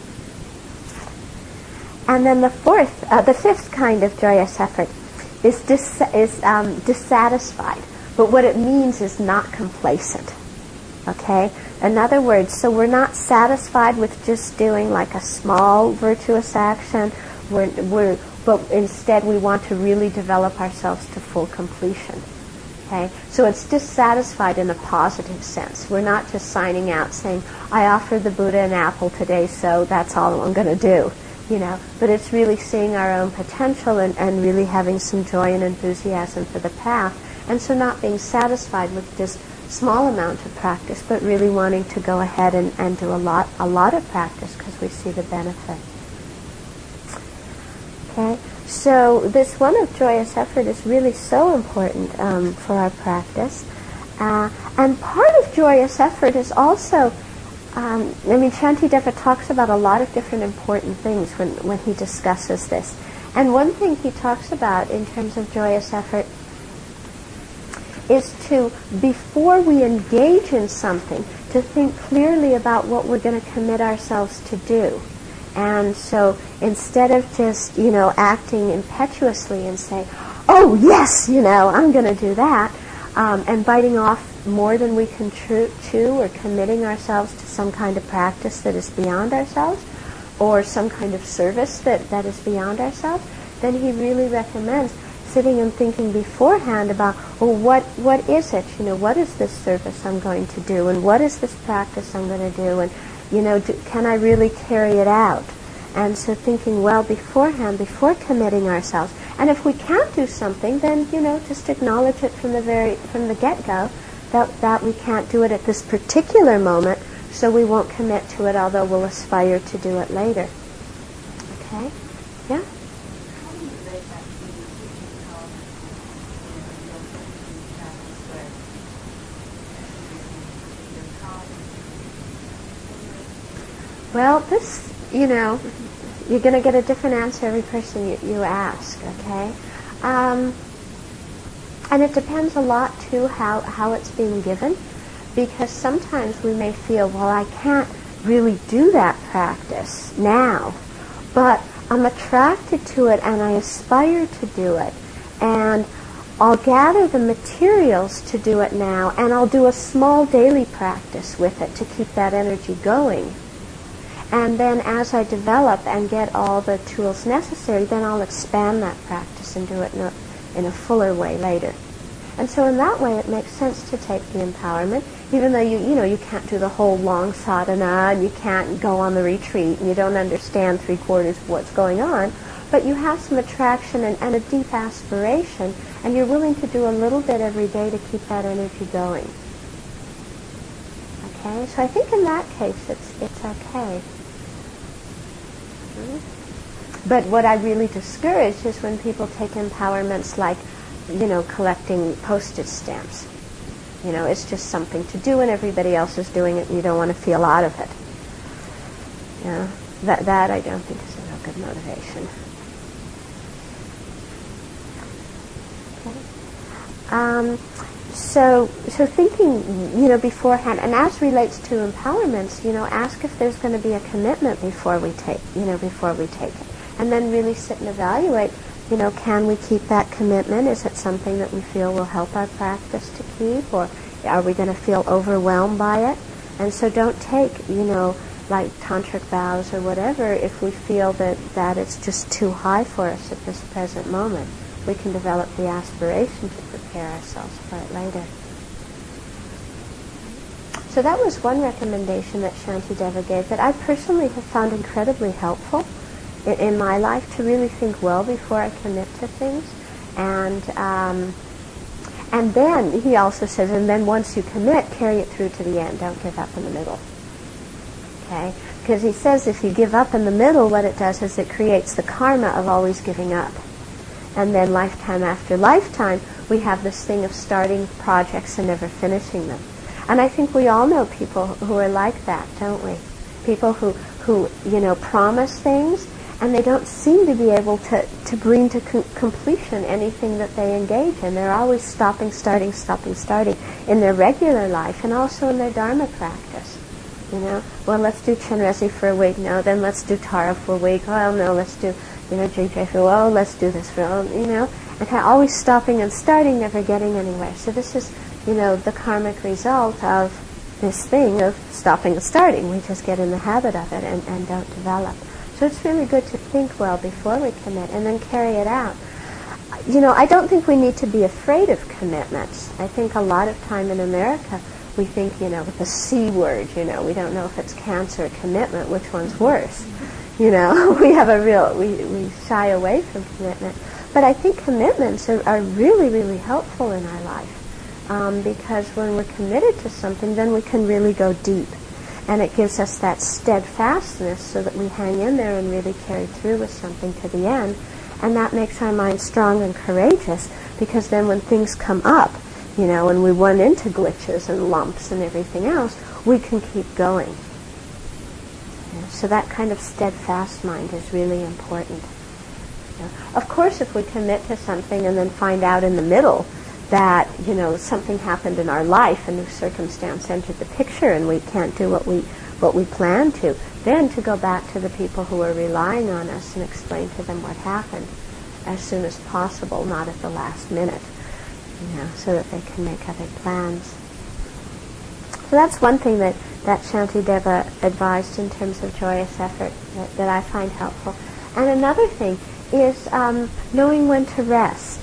And then the fourth, uh, the fifth kind of joyous effort is, dis- is um, dissatisfied. But what it means is not complacent. Okay? In other words, so we're not satisfied with just doing like a small virtuous action, we're, we're, but instead we want to really develop ourselves to full completion. Okay? So it's dissatisfied in a positive sense. We're not just signing out saying, I offered the Buddha an apple today, so that's all I'm going to do. You know, but it's really seeing our own potential and, and really having some joy and enthusiasm for the path. And so not being satisfied with just small amount of practice, but really wanting to go ahead and, and do a lot a lot of practice because we see the benefit. Okay, so this one of joyous effort is really so important um, for our practice. Uh, and part of joyous effort is also, um, I mean, Shantideva talks about a lot of different important things when, when he discusses this. And one thing he talks about in terms of joyous effort is to, before we engage in something, to think clearly about what we're going to commit ourselves to do. And so instead of just, you know, acting impetuously and saying, oh, yes, you know, I'm going to do that, um, and biting off more than we can chew, or committing ourselves to some kind of practice that is beyond ourselves, or some kind of service that, that is beyond ourselves, then he really recommends sitting and thinking beforehand about, well, what what is it? You know, what is this service I'm going to do, and what is this practice I'm going to do, and you know, do, can I really carry it out? And so thinking well beforehand, before committing ourselves. And if we can't do something, then you know, just acknowledge it from the very from the get-go that that we can't do it at this particular moment, so we won't commit to it, although we'll aspire to do it later. Okay? Yeah. Well, this, you know, you're going to get a different answer every person you, you ask, okay? Um, and it depends a lot, too, how, how it's being given, because sometimes we may feel, well, I can't really do that practice now, but I'm attracted to it and I aspire to do it, and I'll gather the materials to do it now, and I'll do a small daily practice with it to keep that energy going. And then as I develop and get all the tools necessary, then I'll expand that practice and do it in a, in a fuller way later. And so in that way it makes sense to take the empowerment, even though you you know you can't do the whole long sadhana and you can't go on the retreat and you don't understand three quarters of what's going on, but you have some attraction and, and a deep aspiration, and you're willing to do a little bit every day to keep that energy going. Okay, so I think in that case it's it's okay. But what I really discourage is when people take empowerments like, you know, collecting postage stamps. You know, it's just something to do and everybody else is doing it and you don't want to feel out of it. You know, that, that I don't think is a real good motivation. Okay. Um, so, so thinking, you know, beforehand, and as relates to empowerments, you know, ask if there's going to be a commitment before we take, you know, before we take it. And then really sit and evaluate, you know, can we keep that commitment? Is it something that we feel will help our practice to keep? Or are we going to feel overwhelmed by it? And so don't take, you know, like tantric vows or whatever if we feel that, that it's just too high for us at this present moment. We can develop the aspiration to prepare ourselves for it later. So that was one recommendation that Shantideva gave that I personally have found incredibly helpful in, in my life, to really think well before I commit to things. And um, and then he also says, and then once you commit, carry it through to the end. Don't give up in the middle. Okay? Because he says if you give up in the middle, what it does is it creates the karma of always giving up. And then lifetime after lifetime, we have this thing of starting projects and never finishing them. And I think we all know people who are like that, don't we? People who, who you know, promise things, and they don't seem to be able to, to bring to com- completion anything that they engage in. They're always stopping, starting, stopping, starting in their regular life and also in their Dharma practice. You know, well, let's do Chenrezig for a week. No, then let's do Tara for a week. Well, no, let's do... You know, J J for, oh, let's do this for, you know, and kind of always stopping and starting, never getting anywhere. So this is, you know, the karmic result of this thing of stopping and starting. We just get in the habit of it and, and don't develop. So it's really good to think well before we commit and then carry it out. You know, I don't think we need to be afraid of commitments. I think a lot of time in America we think, you know, with the C word, you know, we don't know if it's cancer or commitment, which one's worse. You know, we have a real, we, we shy away from commitment. But I think commitments are, are really, really helpful in our life. Um, because when we're committed to something, then we can really go deep. And it gives us that steadfastness so that we hang in there and really carry through with something to the end. And that makes our mind strong and courageous, because then when things come up, you know, and we run into glitches and lumps and everything else, we can keep going. So that kind of steadfast mind is really important. You know, of course, if we commit to something and then find out in the middle that, you know, something happened in our life, a new circumstance entered the picture, and we can't do what we what we planned to, then to go back to the people who are relying on us and explain to them what happened as soon as possible, not at the last minute, you know, so that they can make other plans. So that's one thing that, that Shantideva advised in terms of joyous effort that, that I find helpful. And another thing is um, knowing when to rest.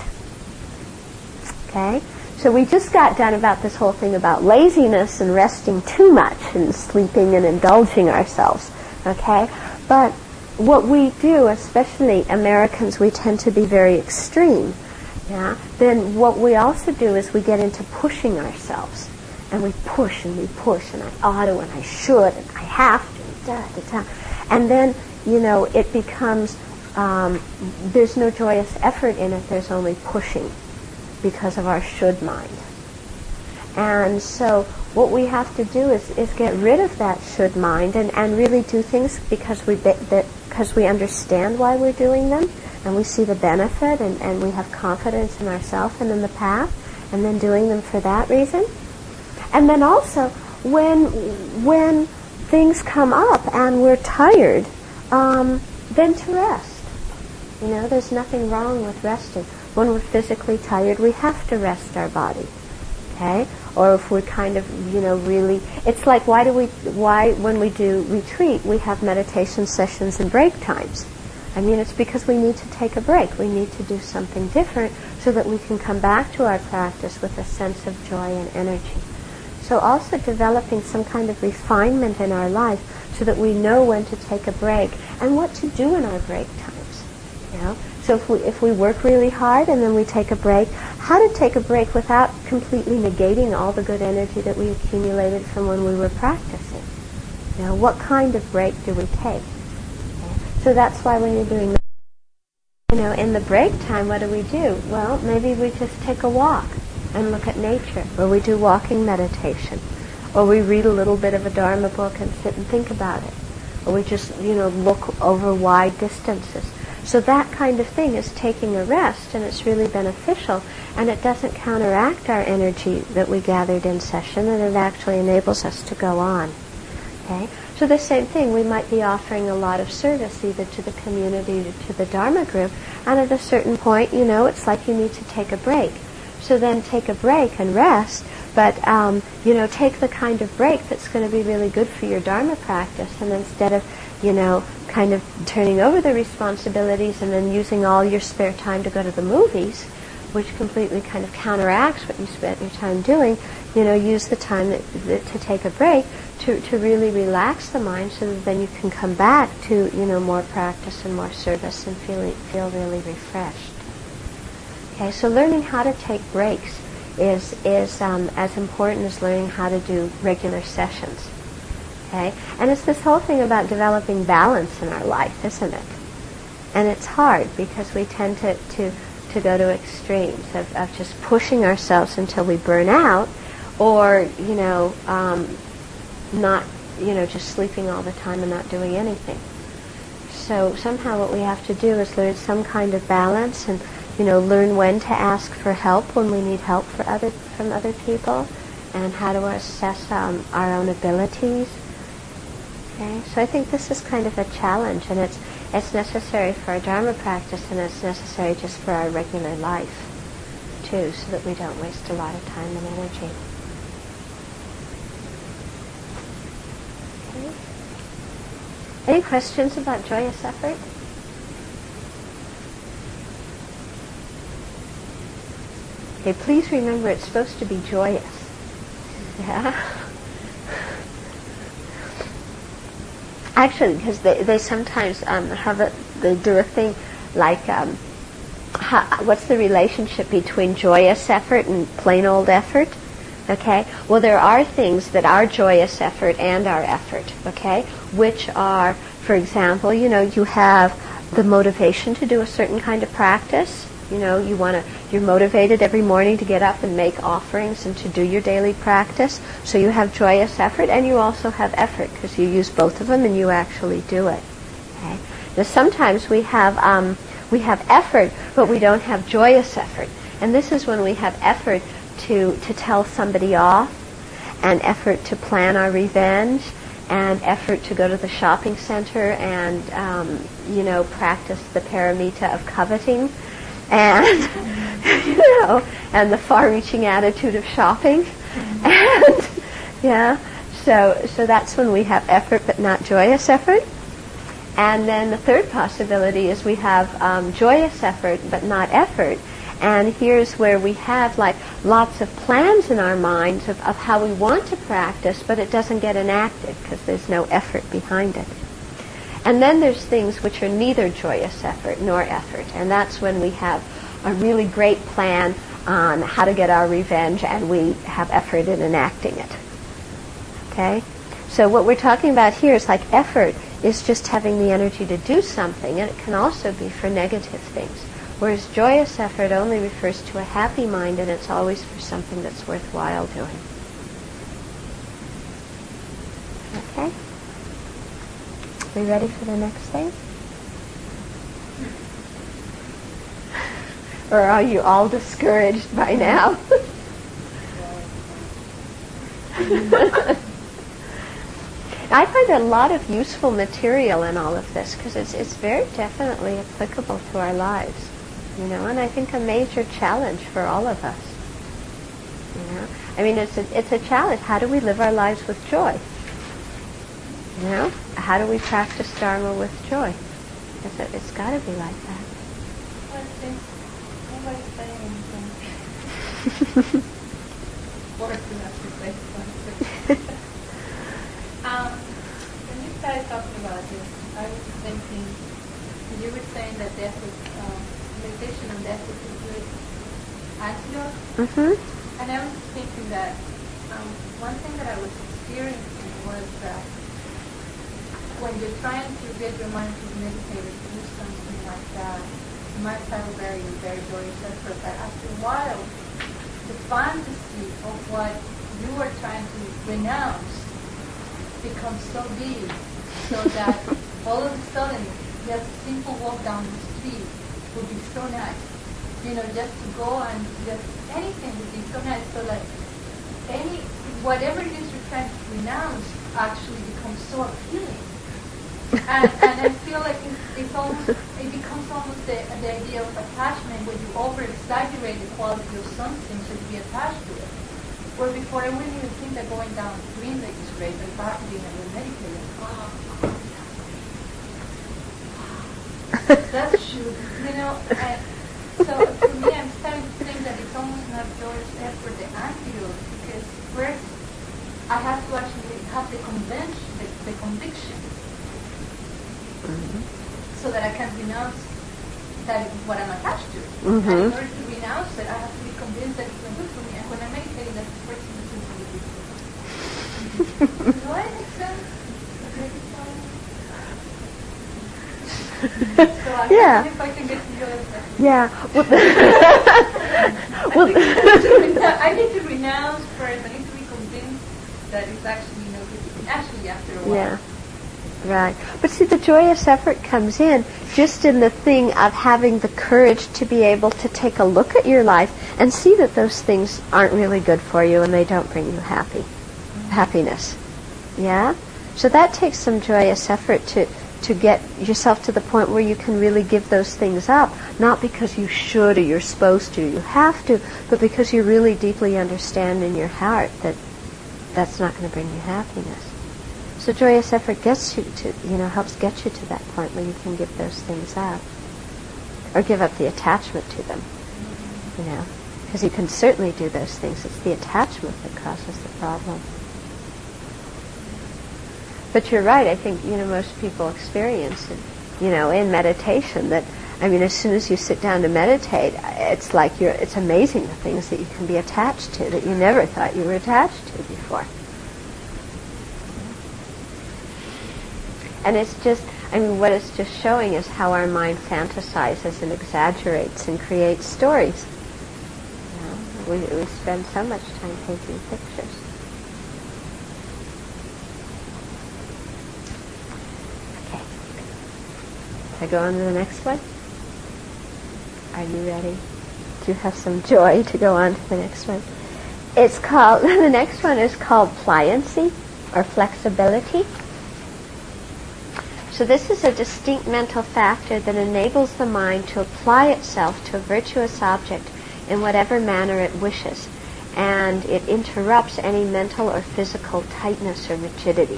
Okay? So we just got done about this whole thing about laziness and resting too much and sleeping and indulging ourselves. Okay? But what we do, especially Americans, we tend to be very extreme. Yeah? Then what we also do is we get into pushing ourselves. And we push and we push, and I ought to, and I should, and I have to, and da, da, da. And then, you know, it becomes, um, there's no joyous effort in it, there's only pushing because of our should mind. And so what we have to do is, is get rid of that should mind and, and really do things because we be, that, because we understand why we're doing them, and we see the benefit, and, and we have confidence in ourselves and in the path, and then doing them for that reason. And then also, when when things come up and we're tired, um, then to rest. You know, there's nothing wrong with resting. When we're physically tired, we have to rest our body. Okay? Or if we're kind of, you know, really, it's like why do we, why when we do retreat, we have meditation sessions and break times. I mean, it's because we need to take a break. We need to do something different so that we can come back to our practice with a sense of joy and energy. So also developing some kind of refinement in our life so that we know when to take a break and what to do in our break times. You know? So if we if we work really hard and then we take a break, how to take a break without completely negating all the good energy that we accumulated from when we were practicing. You know, what kind of break do we take? So that's why when you're doing, you know, in the break time, what do we do? Well, maybe we just take a walk and look at nature, or we do walking meditation, or we read a little bit of a Dharma book and sit and think about it, or we just, you know, look over wide distances. So that kind of thing is taking a rest, and it's really beneficial, and it doesn't counteract our energy that we gathered in session, and it actually enables us to go on. Okay? So the same thing, we might be offering a lot of service either to the community or to the Dharma group, and at a certain point, you know, it's like you need to take a break. So then take a break and rest, but, um, you know, take the kind of break that's going to be really good for your Dharma practice, and instead of, you know, kind of turning over the responsibilities and then using all your spare time to go to the movies, which completely kind of counteracts what you spent your time doing, you know, use the time that, that, to take a break to, to really relax the mind so that then you can come back to, you know, more practice and more service and feel, feel really refreshed. Okay, so learning how to take breaks is, is um, as important as learning how to do regular sessions. Okay? And it's this whole thing about developing balance in our life, isn't it? And it's hard because we tend to, to, to go to extremes of, of just pushing ourselves until we burn out, or, you know, um, not, you know, just sleeping all the time and not doing anything. So somehow what we have to do is learn some kind of balance and, you know, learn when to ask for help when we need help for other, from other people, and how to assess um, our own abilities. Okay, so I think this is kind of a challenge, and it's it's necessary for our Dharma practice, and it's necessary just for our regular life, too, so that we don't waste a lot of time and energy. Okay. Any questions about joyous effort? Okay, please remember it's supposed to be joyous. Yeah? Actually, because they, they sometimes um, have a, they do a thing like, um, how, what's the relationship between joyous effort and plain old effort? Okay? Well, there are things that are joyous effort and are effort, okay? Which are, for example, you know, you have the motivation to do a certain kind of practice. You know, you want to, you're motivated every morning to get up and make offerings and to do your daily practice. So you have joyous effort, and you also have effort because you use both of them and you actually do it. Okay? Now sometimes we have um, we have effort, but we don't have joyous effort. And this is when we have effort to to tell somebody off, and effort to plan our revenge, and effort to go to the shopping center and um, you know, practice the paramita of coveting. And, you know, and the far-reaching attitude of shopping. And, yeah, so so that's when we have effort but not joyous effort. And then the third possibility is we have um, joyous effort but not effort. And here's where we have, like, lots of plans in our minds of, of how we want to practice, but it doesn't get enacted because there's no effort behind it. And then there's things which are neither joyous effort nor effort, and that's when we have a really great plan on how to get our revenge, and we have effort in enacting it. Okay? So what we're talking about here is like effort is just having the energy to do something, and it can also be for negative things. Whereas joyous effort only refers to a happy mind, and it's always for something that's worthwhile doing. We ready for the next thing? Or are you all discouraged by now? I find a lot of useful material in all of this because it's it's very definitely applicable to our lives, you know, and I think a major challenge for all of us. You know, I mean, it's a, it's a challenge. How do we live our lives with joy? You know, how do we practice Dharma with joy? It's, a, it's got to be like that. I think nobody's saying anything. Or to have to say something. um, when you started talking about this, I was thinking, you were saying that death is, um, meditation on death is a good antidote. Mm-hmm. And I was thinking that um, one thing that I was experiencing was that when you're trying to get your mind to meditate or to do something like that, it might sound very, very joyous effort, but after a while, the fantasy of what you are trying to renounce becomes so big, so that all of a sudden, just a simple walk down the street would be so nice. You know, just to go and just anything would be so nice, so that any, whatever it is you're trying to renounce actually becomes so appealing. and, and I feel like it's, it's almost, it becomes almost the, the idea of attachment where you over-exaggerate the quality of something so you get attached to it. Where before I wouldn't even think that going down Green Lake is great, but if I have to be in a meditating, that's true. You know, I, so for me I'm starting to think that it's almost not joyous effort, the antidote, because first I have to actually have the convention, the, the conviction. Mm-hmm. So that I can renounce that is what I'm attached to. Mm-hmm. And in order to renounce it, I have to be convinced that it's not good for me. And when I'm meditating, that's the first thing that seems to be good for me. Do I make sense? So I yeah. if I can get to joy that. Yeah. Well, I, I need to renounce first. I need to be convinced that it's actually no good. Actually, after a while. Yeah. Right. But see, the joyous effort comes in just in the thing of having the courage to be able to take a look at your life and see that those things aren't really good for you and they don't bring you happy, mm-hmm. happiness. Yeah? So that takes some joyous effort to, to get yourself to the point where you can really give those things up, not because you should or you're supposed to, you have to, but because you really deeply understand in your heart that that's not going to bring you happiness. So joyous effort gets you to, you know, helps get you to that point where you can give those things up. Or give up the attachment to them, you know. Because you can certainly do those things. It's the attachment that causes the problem. But you're right, I think, you know, most people experience it, you know, in meditation that, I mean, as soon as you sit down to meditate, it's like you're, it's amazing the things that you can be attached to that you never thought you were attached to before. And it's just, I mean, what it's just showing is how our mind fantasizes and exaggerates and creates stories. You know, we, we spend so much time taking pictures. Okay. Shall I go on to the next one? Are you ready? Do you have some joy to go on to the next one? It's called, the next one is called pliancy or flexibility. So this is a distinct mental factor that enables the mind to apply itself to a virtuous object in whatever manner it wishes, and it interrupts any mental or physical tightness or rigidity.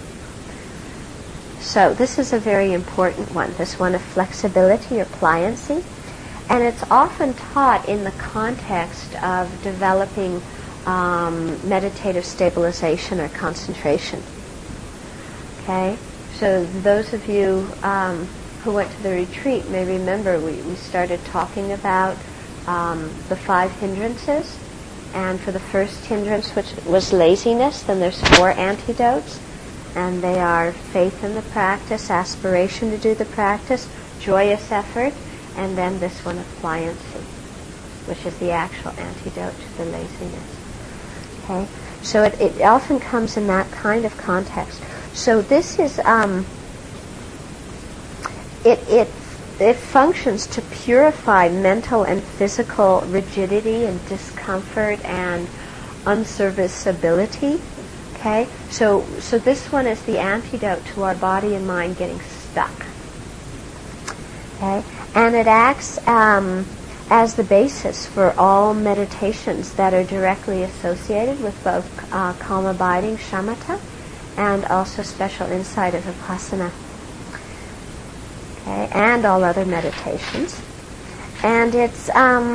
So this is a very important one, this one of flexibility or pliancy, and it's often taught in the context of developing um, meditative stabilization or concentration. Okay? So those of you um, who went to the retreat may remember we, we started talking about um, the five hindrances. And for the first hindrance, which was laziness, then there's four antidotes. And they are faith in the practice, aspiration to do the practice, joyous effort, and then this one of pliancy, which is the actual antidote to the laziness. Okay? So it, it often comes in that kind of context. So this is um, it, it, it functions to purify mental and physical rigidity and discomfort and unserviceability. Okay, so so this one is the antidote to our body and mind getting stuck. Okay, and it acts um, as the basis for all meditations that are directly associated with both uh, calm abiding, shamatha, and also special insight of vipassana. Okay, and all other meditations. And it's um,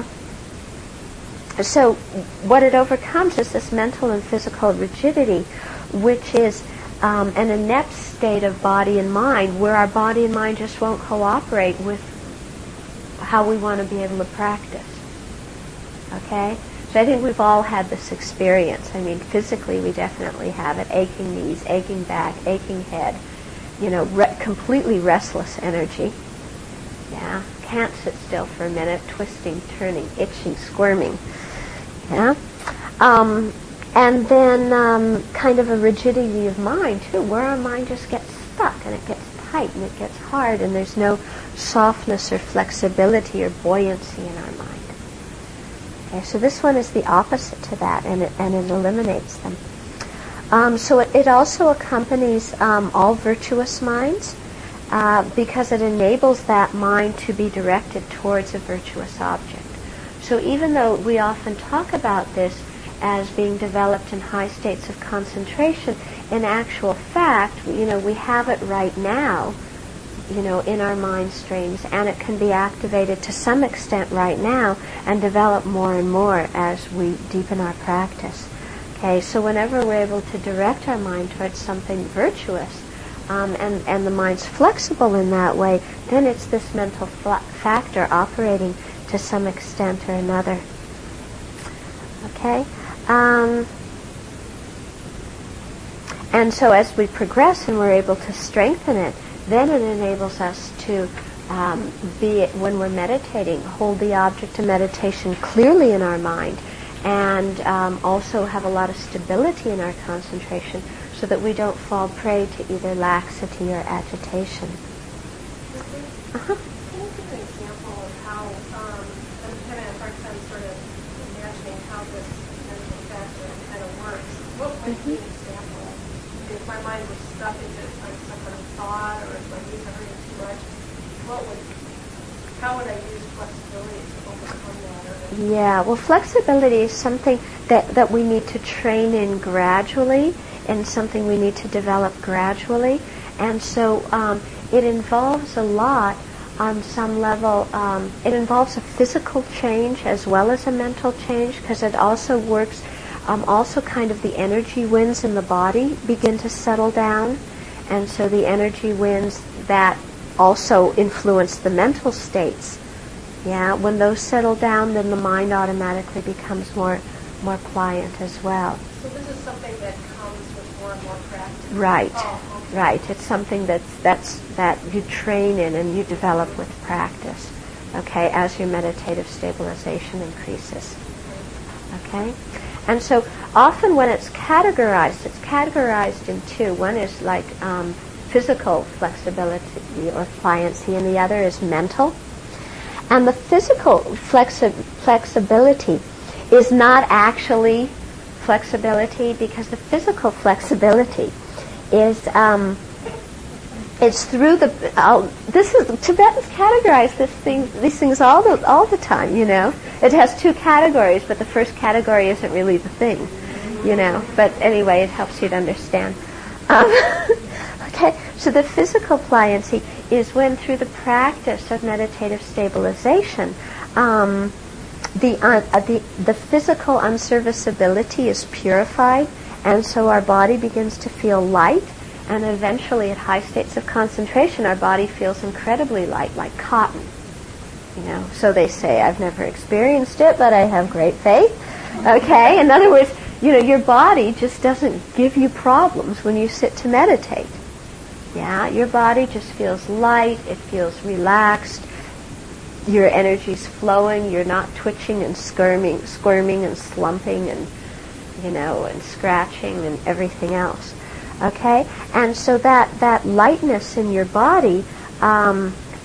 so what it overcomes is this mental and physical rigidity, which is um, an inept state of body and mind, where our body and mind just won't cooperate with how we want to be able to practice. Okay? So I think we've all had this experience. I mean, physically we definitely have it. Aching knees, aching back, aching head, you know, re- completely restless energy. Yeah? Can't sit still for a minute, twisting, turning, itching, squirming. Yeah? Um, and then um, kind of a rigidity of mind, too, where our mind just gets stuck and it gets tight and it gets hard and there's no softness or flexibility or buoyancy in our mind. Okay, so this one is the opposite to that, and it, and it eliminates them. Um, so it, it also accompanies um, all virtuous minds uh, because it enables that mind to be directed towards a virtuous object. So even though we often talk about this as being developed in high states of concentration, in actual fact, you know, we have it right now, you know, in our mind streams, and it can be activated to some extent right now and develop more and more as we deepen our practice. Okay, so whenever we're able to direct our mind towards something virtuous, um, and, and the mind's flexible in that way, then it's this mental fl- factor operating to some extent or another. Okay? Um, and so as we progress and we're able to strengthen it, then it enables us to um, be, when we're meditating, hold the object of meditation clearly in our mind, and um, also have a lot of stability in our concentration so that we don't fall prey to either laxity or agitation. Uh-huh. Can you give an example of how, um, I'm having a hard time sort of imagining how this mental factor kind of works. What might be an example? If my mind was stuck into like some kind of thought, or if my knees are hurting too much, what would, how would I use flexibility to overcome that? Or Yeah, well, flexibility is something that, that we need to train in gradually, and something we need to develop gradually. And so um, it involves a lot on some level. Um, it involves a physical change as well as a mental change, because it also works, um, also kind of the energy winds in the body begin to settle down. And so the energy winds that also influence the mental states. Yeah, when those settle down, then the mind automatically becomes more more pliant as well. So this is something that comes with more and more practice? Right, oh, okay. right. It's something that's, that's, that you train in and you develop with practice, okay, as your meditative stabilization increases. Okay? And so often when it's categorized, it's categorized in two. One is like um, physical flexibility or pliancy, and the other is mental. And the physical flexi- flexibility is not actually flexibility, because the physical flexibility is um, it's through the uh, this is Tibetans categorize this thing these things all the all the time. You know, it has two categories, but the first category isn't really the thing. You know, but anyway, it helps you to understand. Um, okay, so the physical pliancy is when, through the practice of meditative stabilization, um, the, uh, uh, the the physical unserviceability is purified, and so our body begins to feel light, and eventually at high states of concentration our body feels incredibly light, like cotton. You know, so they say. I've never experienced it, but I have great faith. Okay, in other words, you know, your body just doesn't give you problems when you sit to meditate. Yeah, your body just feels light, it feels relaxed, your energy's flowing, you're not twitching and squirming, squirming and slumping and, you know, and scratching and everything else. Okay? And so that, that lightness in your body um,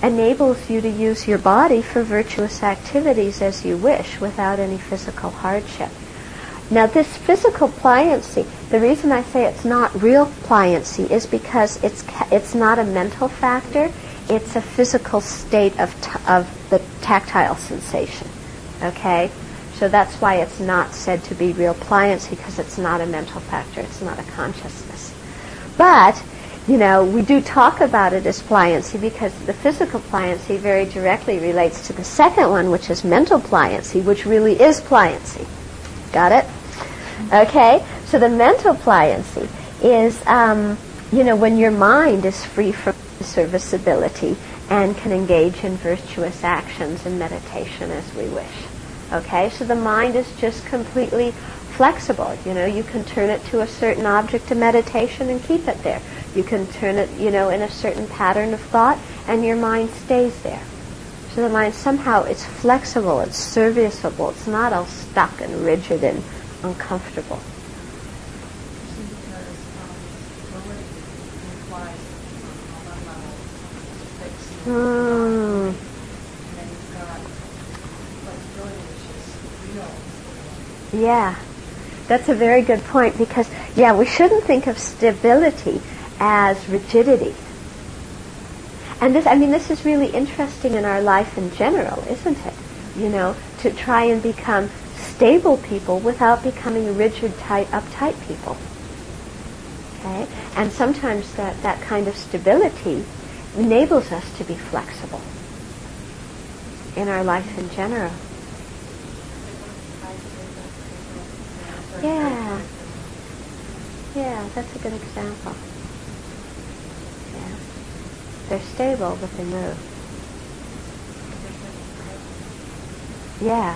enables you to use your body for virtuous activities as you wish without any physical hardship. Now this physical pliancy, the reason I say it's not real pliancy is because it's it's not a mental factor, it's a physical state of t- of the tactile sensation. Okay? So that's why it's not said to be real pliancy, because it's not a mental factor, it's not a consciousness. But, you know, we do talk about it as pliancy because the physical pliancy very directly relates to the second one, which is mental pliancy, which really is pliancy. Got it? Okay? So the mental pliancy is, um, you know, when your mind is free from serviceability and can engage in virtuous actions and meditation as we wish. Okay? So the mind is just completely flexible. You know, you can turn it to a certain object of meditation and keep it there. You can turn it, you know, in a certain pattern of thought and your mind stays there. So the mind somehow is flexible, it's serviceable, it's not all stuck and rigid and uncomfortable. Because um, fluidity implies on one level fixed, Hmm. and then you've got flexibility, which is real. Yeah, that's a very good point because, yeah, we shouldn't think of stability as rigidity. And this, I mean, this is really interesting in our life in general, isn't it? You know, to try and become stable people without becoming rigid, tight, uptight people. Okay? And sometimes that, that kind of stability enables us to be flexible in our life in general. Yeah. Yeah, that's a good example. Yeah. They're stable, but they move. Yeah.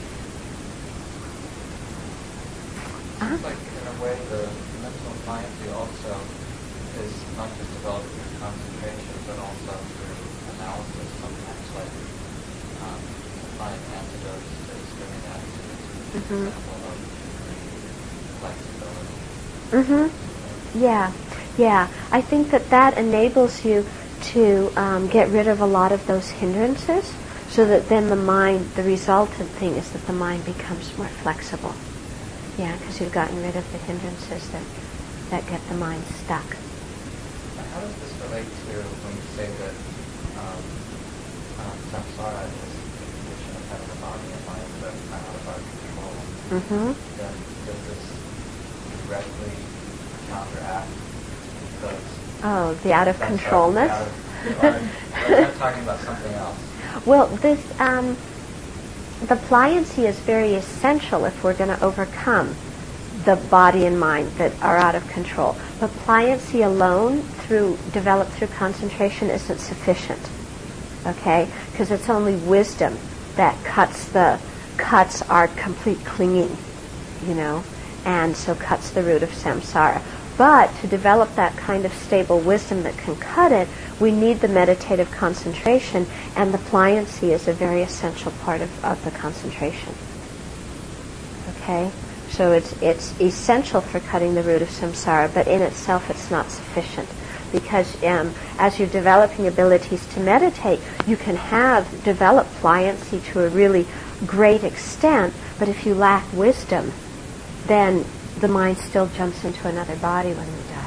Uh-huh. It's like, in a way, the mental pliancy also is not just developed through concentration, but also through analysis sometimes, like um, applying antidotes to extreme attitudes, which is an example of flexibility. Mm-hmm. Yeah. Yeah. I think that that enables you to um, get rid of a lot of those hindrances so that then the mind, the resultant thing is that the mind becomes more flexible. Yeah, because you've gotten rid of the hindrances that, that get the mind stuck. Now, how does this relate to when you say that um, um, samsara is the condition of having a body and mind that are out of our control? Mm-hmm. Then does this directly counteract those? Oh, the out of controlness? Out of, or, or I'm talking about something else. Well, this um, the pliancy is very essential if we're going to overcome the body and mind that are out of control. But pliancy alone, through developed through concentration, isn't sufficient. Okay, because it's only wisdom that cuts the cuts our complete clinging, you know, and so cuts the root of samsara. But to develop that kind of stable wisdom that can cut it, we need the meditative concentration, and the pliancy is a very essential part of, of the concentration. Okay? So it's it's essential for cutting the root of samsara, but in itself it's not sufficient. Because um, as you're developing abilities to meditate, you can have develop pliancy to a really great extent, but if you lack wisdom, then the mind still jumps into another body when we die.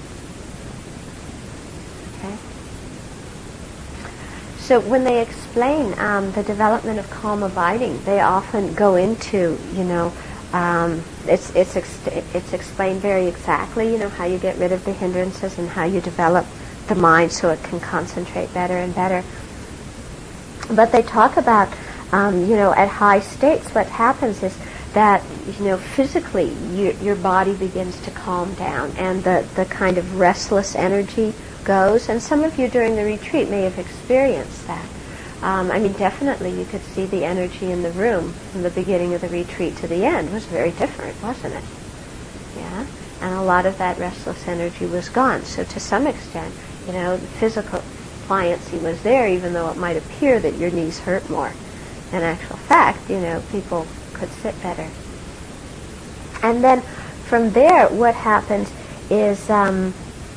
Okay? So when they explain um, the development of calm abiding, they often go into, you know, um, it's it's ex- it's explained very exactly, you know, how you get rid of the hindrances and how you develop the mind so it can concentrate better and better. But they talk about, um, you know, at high states, what happens is that, you know, physically you, your body begins to calm down and the, the kind of restless energy goes. And some of you during the retreat may have experienced that. Um, I mean, definitely you could see the energy in the room from the beginning of the retreat to the end was very different, wasn't it? Yeah? And a lot of that restless energy was gone. So to some extent, you know, the physical pliancy was there, even though it might appear that your knees hurt more. In actual fact, you know, people could sit better. And then from there, what happens is um,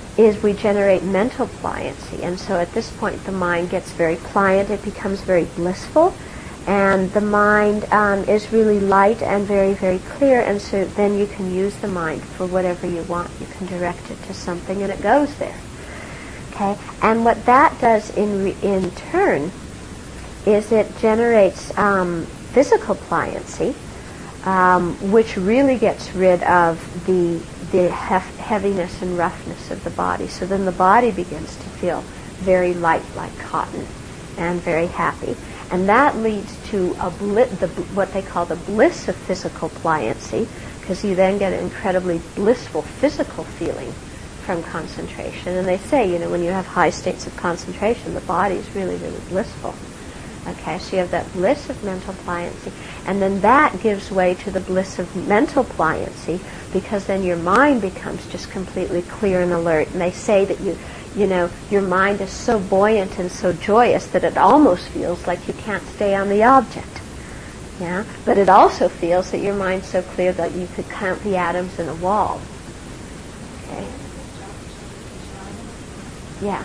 is we generate mental pliancy. And so at this point the mind gets very pliant, it becomes very blissful, and the mind um, is really light and very, very clear, and so then you can use the mind for whatever you want. You can direct it to something and it goes there. Okay? And what that does in, re- in turn is it generates um, physical pliancy, um, which really gets rid of the the hef- heaviness and roughness of the body. So then the body begins to feel very light, like cotton, and very happy. And that leads to a bli- the, what they call the bliss of physical pliancy, because you then get an incredibly blissful physical feeling from concentration. And they say, you know, when you have high states of concentration, the body is really, really blissful. Okay, so you have that bliss of mental pliancy, and then that gives way to the bliss of mental pliancy, because then your mind becomes just completely clear and alert. And they say that you, you know, your mind is so buoyant and so joyous that it almost feels like you can't stay on the object. Yeah, but it also feels that your mind's so clear that you could count the atoms in a wall. Okay. Yeah.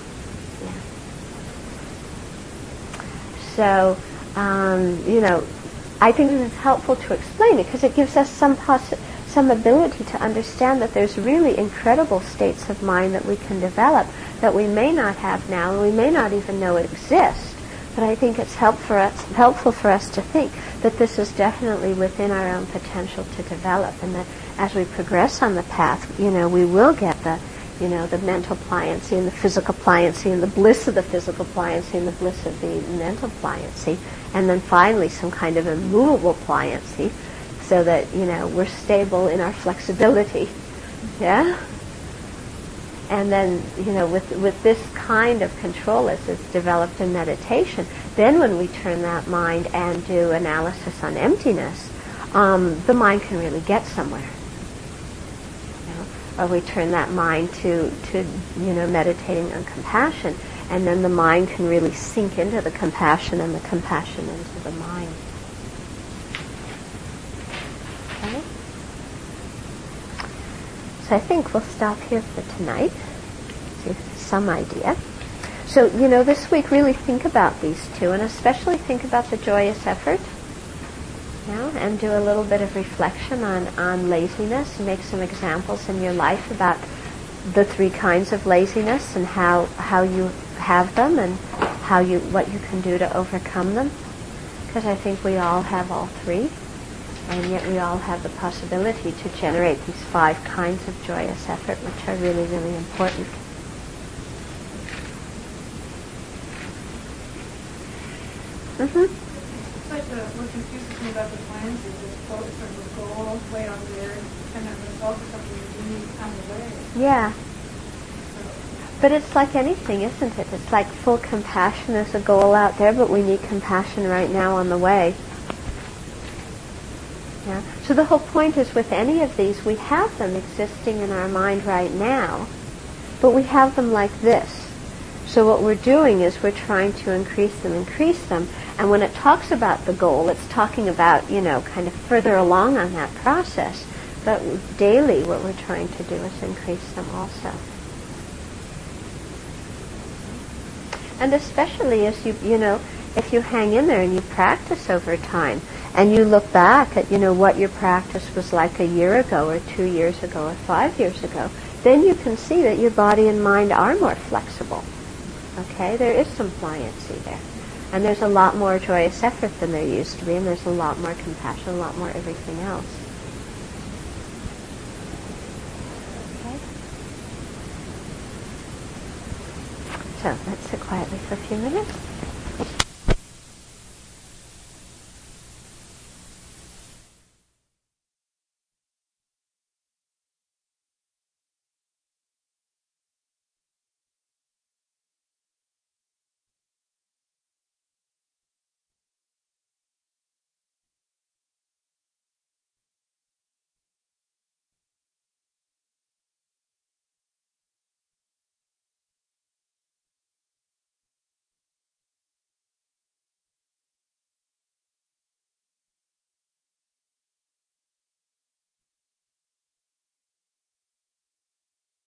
So, um, you know, I think it is helpful to explain it because it gives us some possi- some ability to understand that there's really incredible states of mind that we can develop that we may not have now, and we may not even know exist. But I think it's help for us, helpful for us to think that this is definitely within our own potential to develop, and that as we progress on the path, you know, we will get the you know, the mental pliancy and the physical pliancy and the bliss of the physical pliancy and the bliss of the mental pliancy, and then finally some kind of immovable pliancy so that, you know, we're stable in our flexibility. Yeah? And then, you know, with with this kind of control as it's developed in meditation, then when we turn that mind and do analysis on emptiness, um, the mind can really get somewhere. Or we turn that mind to, to, you know, meditating on compassion, and then the mind can really sink into the compassion and the compassion into the mind. Okay? So I think we'll stop here for tonight. See if there's some idea. So, you know, this week really think about these two, and especially think about the joyous effort. Yeah, and do a little bit of reflection on, on laziness, and make some examples in your life about the three kinds of laziness and how how you have them and how you what you can do to overcome them. Because I think we all have all three, and yet we all have the possibility to generate these five kinds of joyous effort, which are really, really important. Mm-hmm. Like the, what confuses me about the plans is this focus on the goal way out there, and then the focus on the unique on the way. Yeah. So, But it's like anything, isn't it? It's like full compassion is a goal out there, but we need compassion right now on the way. Yeah. So the whole point is with any of these, we have them existing in our mind right now, but we have them like this. So what we're doing is we're trying to increase them, increase them. And when it talks about the goal, it's talking about, you know, kind of further along on that process. But daily what we're trying to do is increase them also. And especially as you, you know, if you hang in there and you practice over time, and you look back at, you know, what your practice was like a year ago or two years ago or five years ago, then you can see that your body and mind are more flexible. Okay, there is some pliancy there. And there's a lot more joyous effort than there used to be, and there's a lot more compassion, a lot more everything else. Okay? So let's sit quietly for a few minutes.